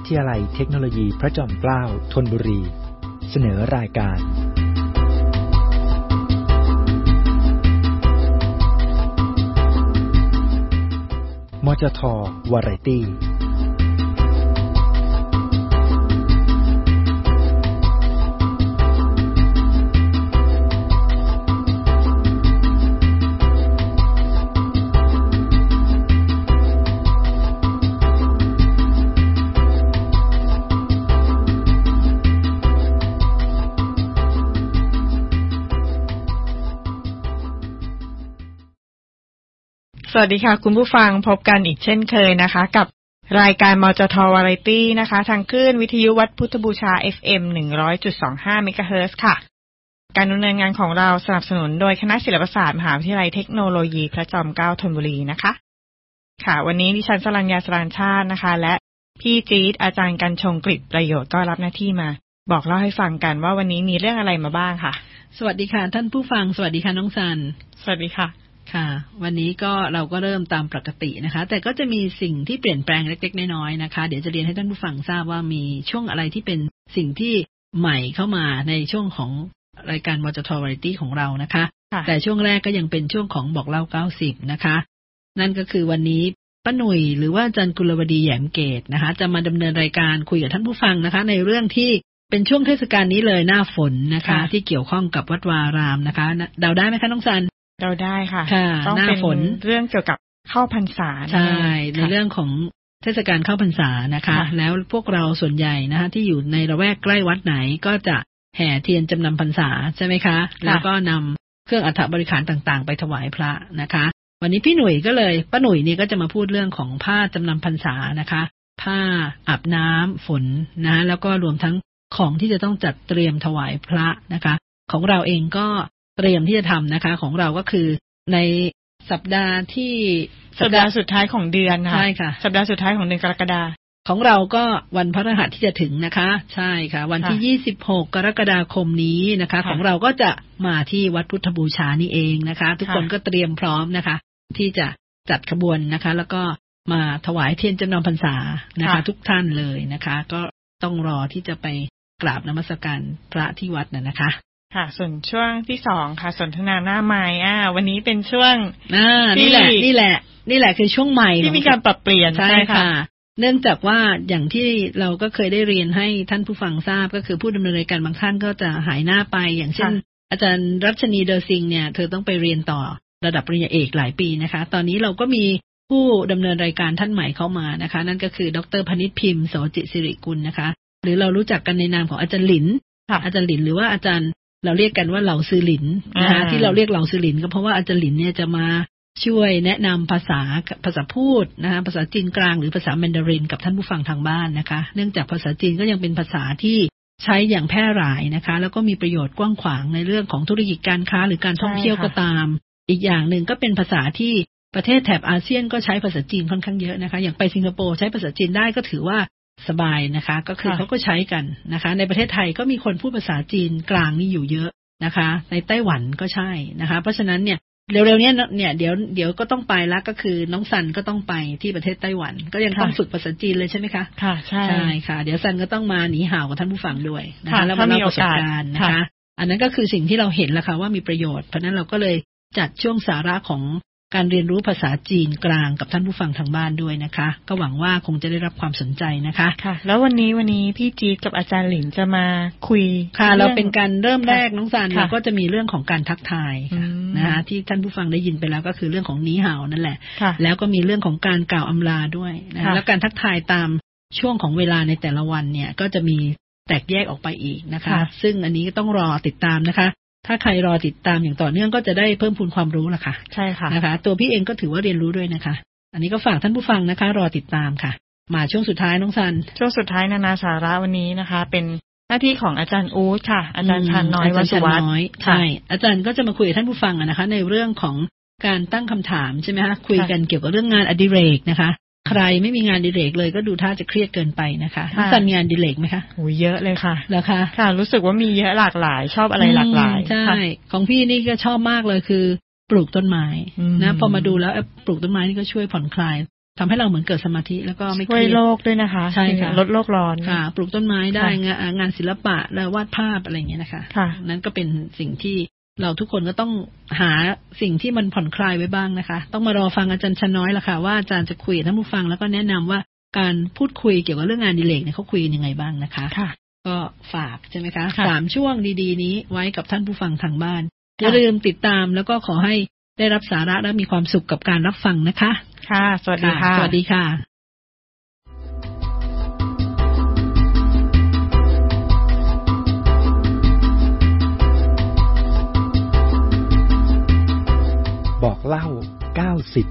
ทยาลัยเทคโนโลยีพระจอมเกล้าธนบุรีเสนอรายการมจท.วาไรตี้สวัสดีค่ะคุณผู้ฟังพบกันอีกเช่นเคยนะคะกับรายการมจท.วาไรตี้นะคะทางคลื่นวิทยุวัดพุทธบูชา FM 100.25 เมกะเฮิรตซ์ค่ะการดำเนินงานของเราสนับสนุนโดยคณะศิลปศาสตร์มหาวิทยาลัยเทคโนโลยีพระจอมเกล้าธนบุรีนะคะค่ะวันนี้ดิฉันสรัญญาสรานชาตินะคะและพี่จี๊ดอาจารย์กัญชงกฤษประโยชน์ก็รับหน้าที่มาบอกเล่าให้ฟังกันว่าวันนี้มีเรื่องอะไรมาบ้างค่ะสวัสดีค่ะท่านผู้ฟังสวัสดีค่ะน้องซันสวัสดีค่ะค่ะวันนี้ก็เราก็เริ่มตามปกตินะคะแต่ก็จะมีสิ่งที่เปลี่ยนแปลงเล็กๆน้อยๆนะคะเดี๋ยวจะเรียนให้ท่านผู้ฟังทราบว่ามีช่วงอะไรที่เป็นสิ่งที่ใหม่เข้ามาในช่วงของรายการมจท.วาไรตี้ของเรานะคะแต่ช่วงแรกก็ยังเป็นช่วงของบอกเล่า90นะคะนั่นก็คือวันนี้ป้าหนุ่ยหรือว่าอาจารย์กุลวดีแหยมเกตนะคะจะมาดำเนินรายการคุยกับท่านผู้ฟังนะคะในเรื่องที่เป็นช่วงเทศกาลนี้เลยหน้าฝนนะคะที่เกี่ยวข้องกับวัดวารามนะคะเดาได้ไหมคะน้องซันเราได้ค่ะต้องเป็นเรื่องเกี่ยวกับเข้าพรรษาใช่ในเรื่องของเทศกาลเข้าพรรษานะคะแล้วพวกเราส่วนใหญ่นะคะที่อยู่ในละแวกใกล้วัดไหนก็จะแห่เทียนจำนำพรรษาใช่ไหมคะแล้วก็นำเครื่องอัฐบริขารต่างๆไปถวายพระนะคะวันนี้พี่หนุ่ยก็เลยป้าหนุ่ยนี่ก็จะมาพูดเรื่องของผ้าจำนำพรรษานะคะผ้าอาบน้ำฝนนะแล้วก็รวมทั้งของที่จะต้องจัดเตรียมถวายพระนะคะของเราเองก็เตรียมที่จะทำนะคะของเราก็คือในสัปดาห์สุดท้ายของเดือนค่ะใช่ค่ะสัปดาห์สุดท้ายของเดือนกรกฎาคมของเราก็วันพฤหัสที่จะถึงนะคะใช่ค่ะวันที่26กรกฎาคมนี้นะคะของเราก็จะมาที่วัดพุทธบูชานี่เองนะคะทุกคนก็เตรียมพร้อมนะคะที่จะจัดขบวนนะคะแล้วก็มาถวายเทียนจำนำพรรษานะคะทุกท่านเลยนะคะก็ต้องรอที่จะไปกราบนมัสการพระที่วัดนะคะค่ะส่วนช่วงที่2ค่ะสนทนาหน้าไม้วันนี้เป็นช่วงนี่แหละคือช่วงใหม่ที่มีการปรับเปลี่ยนใช่ค่ะเนื่องจากว่าอย่างที่เราก็เคยได้เรียนให้ท่านผู้ฟังทราบก็คือผู้ดำเนินรายการบางท่านก็จะหายหน้าไปอย่างเช่นอาจารย์รัชนีเดอซิงเนี่ยเธอต้องไปเรียนต่อระดับปริญญาเอกหลายปีนะคะตอนนี้เราก็มีผู้ดำเนินรายการท่านใหม่เข้ามานะคะนั่นก็คือดร.พนิษฐ์พิมพ์โสจิสิริกุลนะคะหรือเรารู้จักกันในนามของอาจารย์หลินอาจารย์หลินหรือว่าอาจารย์เราเรียกกันว่าเหล่าซือหลินนะคะที่เราเรียกเหล่าซือหลินก็เพราะว่าอาจารย์หลินเนี่ยจะมาช่วยแนะนำภาษาพูดนะคะภาษาจีนกลางหรือภาษาแมนดารินกับท่านผู้ฟังทางบ้านนะคะเนื่องจากภาษาจีนก็ยังเป็นภาษาที่ใช้อย่างแพร่หลายนะคะแล้วก็มีประโยชน์กว้างขวางในเรื่องของธุรกิจการค้าหรือการท่องเที่ยวก็ตามอีกอย่างหนึ่งก็เป็นภาษาที่ประเทศแถบอาเซียนก็ใช้ภาษาจีนค่อนข้างเยอะนะคะอย่างไปสิงคโปร์ใช้ภาษาจีนได้ก็ถือว่าสบายนะคะก็คือเขาก็ใช้กันนะคะในประเทศไทยก็มีคนพูดภาษาจีนกลางนี่อยู่เยอะนะคะในไต้หวันก็ใช่นะคะเพราะฉะนั้นเนี่ยเร็วๆนี้เนี่ยเดี๋ยวก็ต้องไปแล้วก็คือน้องซันก็ต้องไปที่ประเทศไต้หวันก็ยังต้องฝึกภาษาจีนเลยใช่ไหมคะค่ะใช่ค่ะเดี๋ยวซันก็ต้องมาหนีห่าวกับท่านผู้ฟังด้วยนะคะแล้วมาเล่าประสบการณ์นะคะอันนั้นก็คือสิ่งที่เราเห็นแล้วค่ะว่ามีประโยชน์เพราะนั้นเราก็เลยจัดช่วงสาระของการเรียนรู้ภาษาจีนกลางกับท่านผู้ฟังทางบ้านด้วยนะคะก็หวังว่าคงจะได้รับความสนใจนะคะค่ะแล้ววันนี้พี่จี๊ดกับอาจารย์หลินจะมาคุยค่ะเราเป็นการเริ่มแรกน้องซันเราก็จะมีเรื่องของการทักทายนะคะที่ท่านผู้ฟังได้ยินไปแล้วก็คือเรื่องของหนีห่าวนั่นแหละแล้วก็มีเรื่องของการกล่าวอำลาด้วยนะแล้วการทักทายตามช่วงของเวลาในแต่ละวันเนี่ยก็จะมีแตกแยกออกไปอีกนะคะซึ่งอันนี้ก็ต้องรอติดตามนะคะถ้าใครรอติดตามอย่างต่อเนื่องก็จะได้เพิ่มพูนความรู้ล่ะค่ะใช่ค่ะนะคะตัวพี่เองก็ถือว่าเรียนรู้ด้วยนะคะอันนี้ก็ฝากท่านผู้ฟังนะคะรอติดตามค่ะมาช่วงสุดท้ายน้องซันช่วงสุดท้ายนานาสาระวันนี้นะคะเป็นหน้าที่ของอาจารย์อู๊ดค่ะอาจารย์ชาญน้อยวสุวัฒน์ใช่อาจารย์ก็จะมาคุยกับท่านผู้ฟังนะคะในเรื่องของการตั้งคำถามใช่ไหมคะคุยกันเกี่ยวกับเรื่องงานอดิเรกนะคะใครไม่มีงานอดิเรกเลยก็ดูท่าจะเครียดเกินไปนะคะน้องซันมีงานอดิเรกไหมคะโอ้เยอะเลยค่ะแล้วคะค่ะรู้สึกว่ามีเยอะหลากหลายชอบอะไรหลากหลายใช่ของพี่นี่ก็ชอบมากเลยคือปลูกต้นไม้นะพอมาดูแล้วปลูกต้นไม้นี่ก็ช่วยผ่อนคลายทำให้เราเหมือนเกิดสมาธิแล้วก็ไม่เครียดช่วยโลกด้วยนะคะใช่ค่ะลดโลกร้อนค่ะปลูกต้นไม้ได้งานศิลปะแล้ววาดภาพอะไรอย่างเงี้ยนะคะนั่นก็เป็นสิ่งที่เราทุกคนก็ต้องหาสิ่งที่มันผ่อนคลายไว้บ้างนะคะต้องมารอฟังอาจารย์ชน้อยละค่ะว่าอาจารย์จะคุยกับท่านผู้ฟังแล้วก็แนะนำว่าการพูดคุยเกี่ยวกับเรื่องงานอดิเรกเนี่ยเขาคุยยังไงบ้างนะคะก็ฝากใช่ไหมคะ3ช่วงดีๆนี้ไว้กับท่านผู้ฟังทางบ้านอย่าลืมติดตามแล้วก็ขอให้ได้รับสาระและมีความสุขกับการรับฟังนะคะค่ะสวัสดีค่ะสวัสดีค่ะบอกเล่า90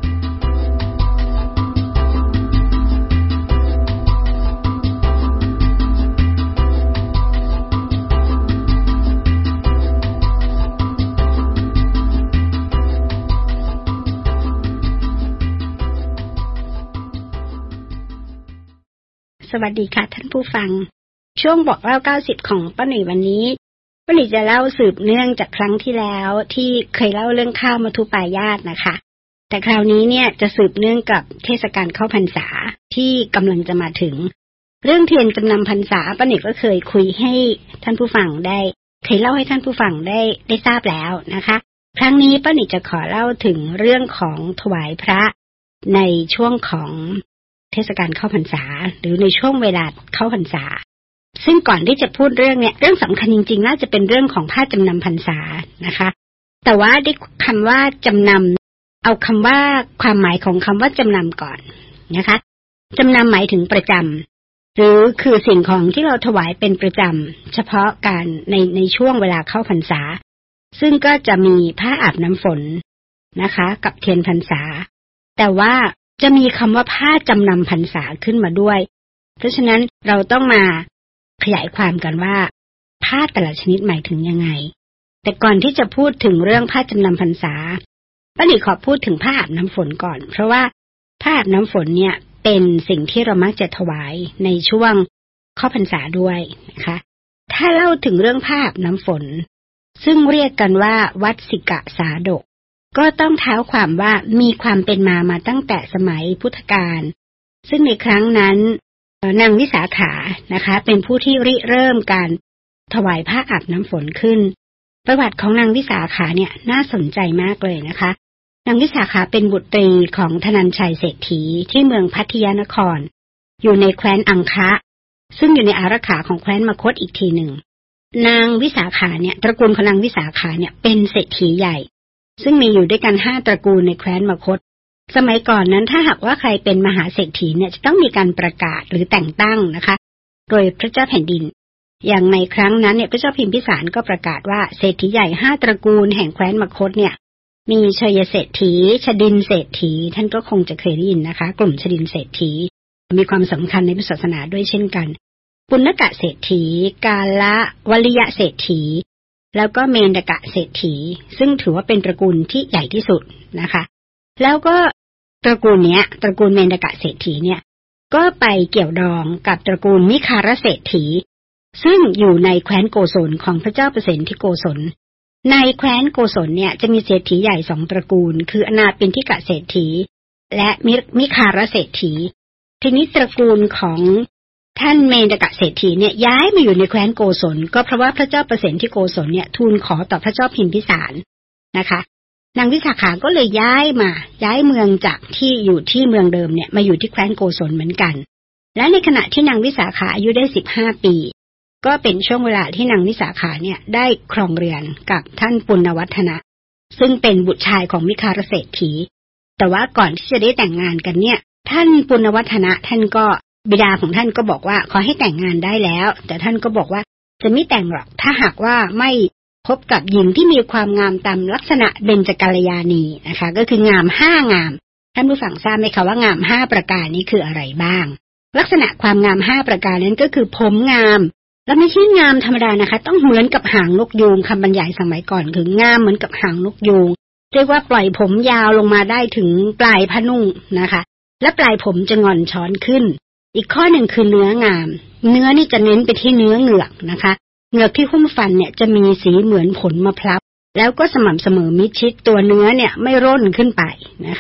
สวัสดีค่ะท่านผู้ฟังช่วงบอกเล่า90ของป้าหนุ่ยวันนี้ป้าหนุ่ยจะเล่าสืบเนื่องจากครั้งที่แล้วที่เคยเล่าเรื่องข้าวมัทุปายาตนะคะแต่คราวนี้เนี่ยจะสืบเนื่องกับเทศกาลเข้าพรรษาที่กำลังจะมาถึงเรื่องเทียนจำนำพรรษาป้าหนุ่ยก็เคยคุยให้ท่านผู้ฟังได้เคยเล่าให้ท่านผู้ฟังได้ทราบแล้วนะคะครั้งนี้ป้าหนุ่ยจะขอเล่าถึงเรื่องของถวายพระในช่วงของเทศกาลเข้าพรรษาหรือในช่วงเวลาเข้าพรรษาซึ่งก่อนที่จะพูดเรื่องเนี้ยเรื่องสำคัญจริงๆน่าจะเป็นเรื่องของผ้าจำนำพรรษานะคะแต่ว่าได้คำว่าจำนำเอาคำว่าความหมายของคำว่าจำนำก่อนนะคะจำนำหมายถึงประจำหรือคือสิ่งของที่เราถวายเป็นประจำเฉพาะการในช่วงเวลาเข้าพรรษาซึ่งก็จะมีผ้าอาบน้ำฝนนะคะกับเทียนพรรษาแต่ว่าจะมีคำว่าผ้าจำนำพรรษาขึ้นมาด้วยเพราะฉะนั้นเราต้องมาขยายความกันว่าผ้าแต่ละชนิดหมายถึงยังไงแต่ก่อนที่จะพูดถึงเรื่องผ้าจำนำพรรษาป้าหนิขอพูดถึงผ้าอาบน้ำฝนก่อนเพราะว่าผ้าอาบน้ำฝนเนี่ยเป็นสิ่งที่เรามักจะถวายในช่วงเข้าพรรษาด้วยนะคะถ้าเล่าถึงเรื่องผ้าอาบน้ำฝนซึ่งเรียกกันว่าวัดสิกะสาดกก็ต้องเท้าความว่ามีความเป็นมาตั้งแต่สมัยพุทธกาลซึ่งในครั้งนั้นนางวิสาขานะคะเป็นผู้ที่ริเริ่มการถวายผ้าอาบน้ำฝนขึ้นประวัติของนางวิสาขาเนี่ยน่าสนใจมากเลยนะคะนางวิสาขาเป็นบุตรีของธนัญชัยเศรษฐีที่เมืองพัทยานครอยู่ในแคว้นอังคะซึ่งอยู่ในอารักขาของแคว้นมคธอีกทีหนึ่งนางวิสาขาเนี่ยตระกูลของนางวิสาขาเนี่ยเป็นเศรษฐีใหญ่ซึ่งมีอยู่ด้วยกัน5ตระกูลในแคว้นมคธสมัยก่อนนั้นถ้าหากว่าใครเป็นมหาเศรษฐีเนี่ยจะต้องมีการประกาศหรือแต่งตั้งนะคะโดยพระเจ้าแผ่นดินอย่างในครั้งนั้นเนี่ยพระเจ้าพิมพิสารก็ประกาศว่าเศรษฐีใหญ่5ตระกูลแห่งแคว้นมคธเนี่ยมีชัยเศรษฐีชดินเศรษฐีท่านก็คงจะเคยได้ยินนะคะกลุ่มชดินเศรษฐีมีความสำคัญในพุทธศาสนาด้วยเช่นกันปุณณกะเศรษฐีกาละวลิยะเศรษฐีแล้วก็เมนกะเศรษฐีซึ่งถือว่าเป็นตระกูลที่ใหญ่ที่สุดนะคะแล้วก็ตระกูลเนี้ยตระกูลเมนกะเศรษฐีเนี่ยก็ไปเกี่ยวดองกับตระกูลมิคารเศรษฐีซึ่งอยู่ในแคว้นโกศลของพระเจ้าประเสนทิโกศลในแคว้นโกศลเนี่ยจะมีเศรษฐีใหญ่2ตระกูลคืออนาปินทิกะเศรษฐีและมิคารเศรษฐีทีนี้ตระกูลของท่านเมนกะเศรษฐีเนี่ยย้ายมาอยู่ในแคว้นโกศลก็เพราะว่าพระเจ้าประเสนทิโกศลเนี่ยทูลขอต่อพระเจ้าพิมพิสารนะคะนางวิสาขาก็เลยย้ายเมืองจากที่อยู่ที่เมืองเดิมเนี่ยมาอยู่ที่แคว้นโกศลเหมือนกันและในขณะที่นางวิสาขาอายุได้15ปีก็เป็นช่วงเวลาที่นางวิสาขาเนี่ยได้ครองเรือนกับท่านปุณณวัฒนะซึ่งเป็นบุตรชายของมิคารเศรษฐีแต่ว่าก่อนที่จะได้แต่งงานกันเนี่ยท่านปุณณวัฒนะท่านก็บิดาของท่านก็บอกว่าขอให้แต่งงานได้แล้วแต่ท่านก็บอกว่าจะไม่แต่งหรอกถ้าหากว่าไม่พบกับหญิงที่มีความงามตามลักษณะเบญจกัลยาณีนะคะก็คืองาม5งามท่านผู้ฟังทราบไหมคะว่างาม5ประการนี้คืออะไรบ้างลักษณะความงาม5ประการนั้นก็คือผมงามและไม่ใช่งามธรรมดานะคะต้องเหมือนกับหางนกยูงคำบรรยายสมัยก่อนคืองามเหมือนกับหางนกยูงเรียกว่าปล่อยผมยาวลงมาได้ถึงปลายผ้านุ่งนะคะและปลายผมจะงอนช้อนขึ้นอีกข้อหนึ่งคือเนื้องามเนื้อนี่จะเน้นไปที่เนื้อเหงือกนะคะเหงือกที่หุ้มฟันเนี่ยจะมีสีเหมือนผลมะพร้าวแล้วก็สม่ำเสมอมิดชิดตัวเนื้อเนี่ยไม่ร่นขึ้นไปนะคะ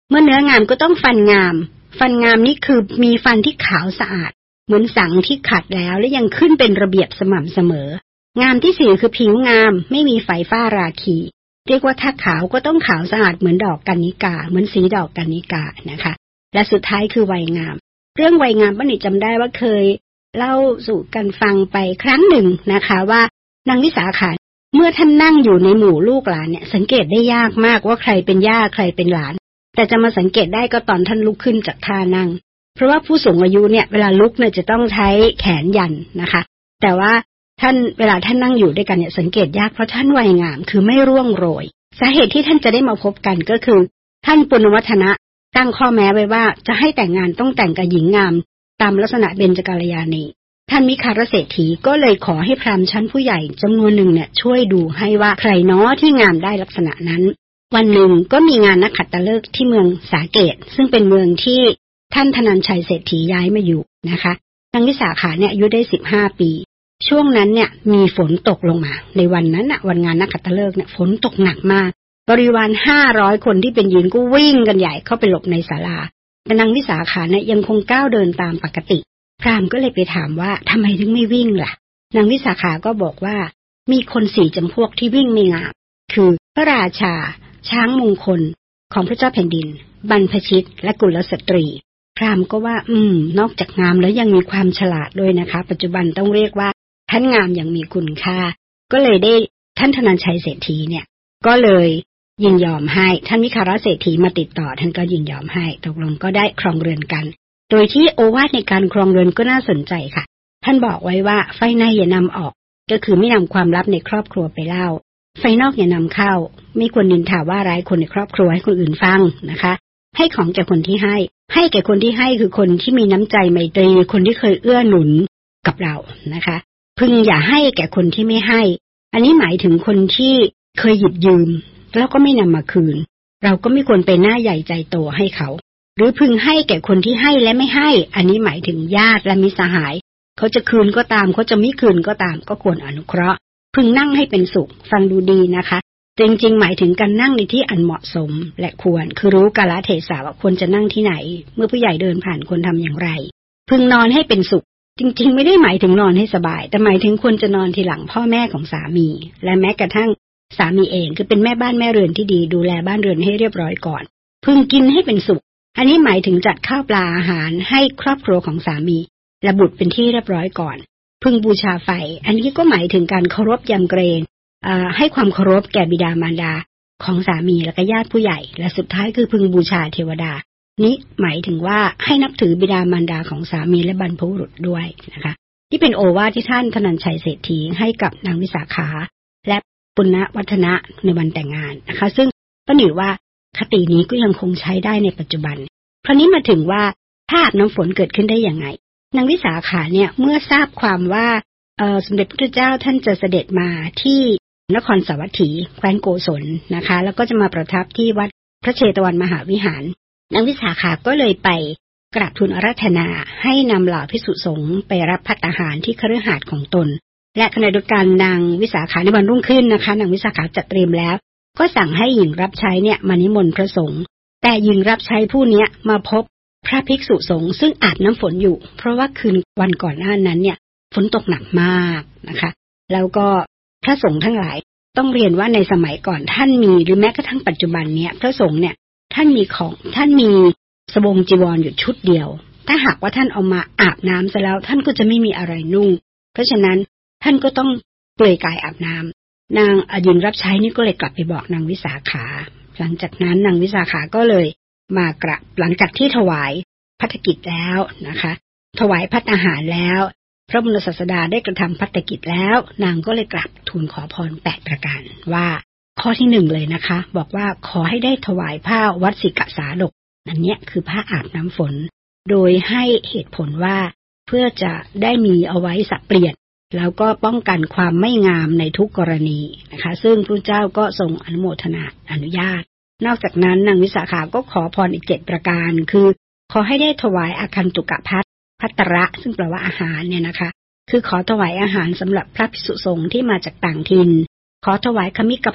เมื่อเนื้องามก็ต้องฟันงามฟันงามนี่คือมีฟันที่ขาวสะอาดเหมือนสังที่ขัดแล้วและยังขึ้นเป็นระเบียบสม่ำเสมองามที่4คือผิวงามไม่มีไฝฝ้าราคีเรียกว่าถ้าขาวก็ต้องขาวสะอาดเหมือนดอกกัญญิกาเหมือนสีดอกกัญญิกานะคะและสุดท้ายคือวัยงามเรื่องวัยงามป้าหนิจำได้ว่าเคยเล่าสู่กันฟังไปครั้งหนึ่งนะคะว่านางวิสาขาเมื่อท่านนั่งอยู่ในหมู่ลูกหลานเนี่ยสังเกตได้ยากมากว่าใครเป็นย่าใครเป็นหลานแต่จะมาสังเกตได้ก็ตอนท่านลุกขึ้นจากท่านั่งเพราะว่าผู้สูงอายุเนี่ยเวลาลุกเนี่ยจะต้องใช้แขนยันนะคะแต่ว่าท่านเวลาท่านนั่งอยู่ด้วยกันเนี่ยสังเกตยากเพราะท่านวัยงามคือไม่ร่วงโรยสาเหตุที่ท่านจะได้มาพบกันก็คือท่านปุณณวัฒนะตั้งข้อแม้ไว้ว่าจะให้แต่งงานต้องแต่งกับหญิงงามตามลักษณะเบญจกัลยาณีท่านมิคารเศรษฐีก็เลยขอให้พราหมณ์ชั้นผู้ใหญ่จำนวนหนึ่งเนี่ยช่วยดูให้ว่าใครเนาะที่งามได้ลักษณะนั้นวันหนึ่งก็มีงานนักขัตฤกษ์ที่เมืองสาเกตซึ่งเป็นเมืองที่ท่านธนัญชัยเศรษฐีย้ายมาอยู่นะคะนางวิสาขาเนี่ยอายุได้15 ปีช่วงนั้นเนี่ยมีฝนตกลงมาในวันนั้นน่ะวันงานนักขัตฤกษ์เนี่ยฝนตกหนักมากบริวาร500คนที่เป็นหญิงก็วิ่งกันใหญ่เข้าไปหลบในศาลาแต่นางวิสาขาเนี่ยยังคงก้าวเดินตามปกติพราหมณ์ก็เลยไปถามว่าทำไมถึงไม่วิ่งล่ะนางวิสาขาก็บอกว่ามีคน4 จำพวกที่วิ่งไม่งามคือพระราชาช้างมงคลของพระเจ้าแผ่นดินบรรพชิตและกุลสตรีพราหมณ์ก็ว่านอกจากงามแล้วยังมีความฉลาดด้วยนะคะปัจจุบันต้องเรียกว่าท่านงามอย่างมีคุณค่าก็เลยได้ท่านธนัญชัยเศรษฐีเนี่ยก็เลยยินยอมให้ท่านมิคารเศรษฐีมาติดต่อท่านก็ยินยอมให้ตกลงก็ได้ครองเรือนกันโดยที่โอวาทในการครองเรือนก็น่าสนใจค่ะท่านบอกไว้ว่าไฟในอย่านำออกก็คือไม่นำความลับในครอบครัวไปเล่าไฟนอกอย่านำเข้าไม่ควรนินทาว่าร้ายคนในครอบครัวให้คนอื่นฟังนะคะให้ของแก่คนที่ให้แก่คนที่ให้คือคนที่มีน้ำใจไมตรีคนที่เคยเอื้อหนุนกับเรานะคะพึงอย่าให้แก่คนที่ไม่ให้อันนี้หมายถึงคนที่เคยหยิบยืมแล้วก็ไม่นำมาคืนเราก็ไม่ควรไปหน้าใหญ่ใจโตให้เขาหรือพึงให้แก่คนที่ให้และไม่ให้อันนี้หมายถึงญาติและมิตรสหายเขาจะคืนก็ตามเขาจะไม่คืนก็ตามก็ควรอนุเคราะห์พึงนั่งให้เป็นสุขฟังดูดีนะคะจริงๆหมายถึงการนั่งในที่อันเหมาะสมและควรคือรู้กาลเทศะว่าควรจะนั่งที่ไหนเมื่อผู้ใหญ่เดินผ่านควรทำอย่างไรพึงนอนให้เป็นสุขจริงๆไม่ได้หมายถึงนอนให้สบายแต่หมายถึงควรจะนอนทีหลังพ่อแม่ของสามีและแม้กระทั่งสามีเองคือเป็นแม่บ้านแม่เรือนที่ดีดูแลบ้านเรือนให้เรียบร้อยก่อนพึงกินให้เป็นสุขอันนี้หมายถึงจัดข้าวปลาอาหารให้ครอบครัวของสามีและบุตรเป็นที่เรียบร้อยก่อนพึงบูชาไฟอันนี้ก็หมายถึงการเคารพยำเกรงให้ความเคารพแก่บิดามารดาของสามีและก็ญาติผู้ใหญ่และสุดท้ายคือพึงบูชาเทวดานี้หมายถึงว่าให้นับถือบิดามารดาของสามีและบรรพบุรุษด้วยนะคะที่เป็นโอวาทที่ท่านธนัญชัยเศรษฐีให้กับนางวิสาขาและปุณณวัฒนะในวันแต่งงานนะคะซึ่งป้าหนิว่าคตินี้ก็ยังคงใช้ได้ในปัจจุบันคราวนี้มาถึงว่าถ้าอาบน้ำฝนเกิดขึ้นได้อย่างไงนางวิสาขาเนี่ยเมื่อทราบความว่าสมเด็จพระพุทธเจ้าท่านจะเสด็จมาที่นครสาวัตถีแคว้นโกศลนะคะแล้วก็จะมาประทับที่วัดพระเชตวันมหาวิหารนางวิสาขาก็เลยไปกราบทูลอาราธนาให้นำเหล่าภิกษุสงฆ์ไปรับภัตตาหารที่คฤหาสน์ของตนและขณะเดียวกันนางวิสาขาในวันรุ่งขึ้นนะคะนางวิสาขาจัดเตรียมแล้วก็สั่งให้หญิงรับใช้เนี่ยมานิมนต์พระสงฆ์แต่หญิงรับใช้ผู้นี้มาพบพระภิกษุสงฆ์ซึ่งอาบน้ำฝนอยู่เพราะว่าคืนวันก่อนหน้านั้นเนี่ยฝนตกหนักมากนะคะแล้วก็พระสงฆ์ทั้งหลายต้องเรียนว่าในสมัยก่อนท่านมีหรือแม้กระทั่งปัจจุบันเนี่ยพระสงฆ์เนี่ยท่านมีสบงจีวรอยู่ชุดเดียวถ้าหากว่าท่านเอามาอาบน้ำซะแล้วท่านก็จะไม่มีอะไรนุ่งเพราะฉะนั้นท่านก็ต้องเปลือยกายอาบน้ำนางหญิงรับใช้นี่ก็เลยกลับไปบอกนางวิสาขาหลังจากนั้นนางวิสาขาก็เลยมากราบหลังจากที่ถวายภัตตกิจแล้วนะคะถวายภัตตาหารแล้วพระบรมศาสดาได้กระทำภัตตกิจแล้วนางก็เลยกราบทูลขอพร8ประการว่าข้อที่1เลยนะคะบอกว่าขอให้ได้ถวายผ้าวัสสิกสาดกอันนี้คือผ้าอาบน้ำฝนโดยให้เหตุผลว่าเพื่อจะได้มีเอาไว้สับเปลี่ยนแล้วก็ป้องกันความไม่งามในทุกกรณีนะคะซึ่งพระเจ้าก็ทรงอนุโมทนาอนุญาตนอกจากนั้นนางวิสาขาก็ขอพรอีก7ประการคือขอให้ได้ถวายอาคันตุกะภัตระซึ่งแปลว่าอาหารเนี่ยนะคะคือขอถวายอาหารสำหรับพระภิกษุสงฆ์ที่มาจากต่างถิ่นขอถวายคมิกภัต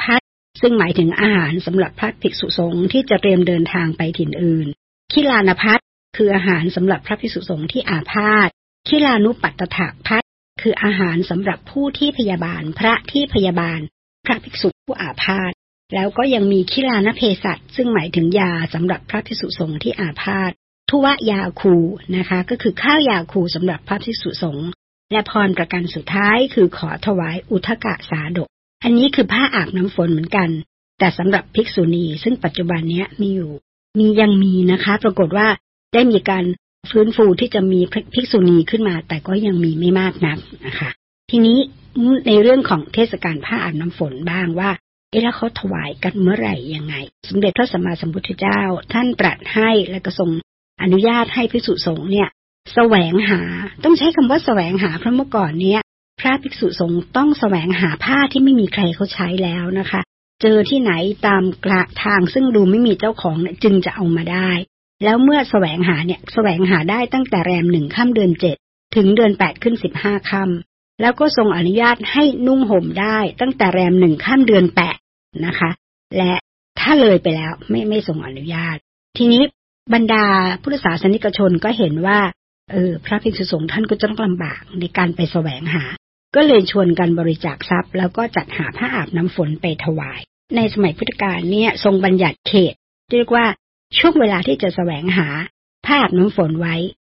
ซึ่งหมายถึงอาหารสำหรับพระภิกษุสงฆ์ที่จะเตรียมเดินทางไปถิ่นอื่นคิลานภัตคืออาหารสำหรับพระภิกษุสงฆ์ที่อาพาธคิลานุปัตตถภัตคืออาหารสำหรับผู้ที่พยาบาลพระที่พยาบาลพระภิกษุผู้อาพาธแล้วก็ยังมีคิลานเภสัชซึ่งหมายถึงยาสำหรับพระภิกษุสงฆ์ที่อาพาธทุวยาคูนะคะก็คือข้าวยาคูสำหรับพระภิกษุสงฆ์และพรประการสุดท้ายคือขอถวายอุทกสาดกอันนี้คือผ้าอาบน้ำฝนเหมือนกันแต่สำหรับภิกษุณีซึ่งปัจจุบันนี้ยังมีนะคะปรากฏว่าได้มีการฟื้นฟูที่จะมีภิกษุณีขึ้นมาแต่ก็ยังมีไม่มากนักนะคะทีนี้ในเรื่องของเทศกาลผ้าอาบน้ำฝนบ้างว่าแล้วเขาถวายกันเมื่อไหร่ยังไงสมเด็จพระสัมมาสัมพุทธเจ้าท่านตรัสให้และก็ทรงอนุญาตให้ภิกษุสงฆ์เนี่ยแสวงหาต้องใช้คำว่าแสวงหาเพราะเมื่อก่อนเนี้ยพระภิกษุสงฆ์ต้องแสวงหาผ้าที่ไม่มีใครเขาใช้แล้วนะคะเจอที่ไหนตามกระทางซึ่งดูไม่มีเจ้าของเนี่ยจึงจะเอามาได้แล้วเมื่อแสวงหาได้ตั้งแต่แรม1 ค่ำเดือน 7ถึงเดือน 8ขึ้น15 ค่ำแล้วก็ทรงอนุญาตให้นุ่งห่มได้ตั้งแต่แรม1 ค่ำเดือน 8นะคะและถ้าเลยไปแล้วไม่ทรงอนุญาตทีนี้บรรดาพุทธศาสนิกชนก็เห็นว่าพระภิกษุสงฆ์ท่านก็จะต้องลำบากในการไปแสวงหาก็เลยชวนกันบริจาคทรัพย์แล้วก็จัดหาผ้าอาบน้ำฝนไปถวายในสมัยพุทธกาลเนี่ยทรงบัญญัติเขตเรียกว่าช่วงเวลาที่จะแสวงหาผ้าอาบน้ำฝนไว้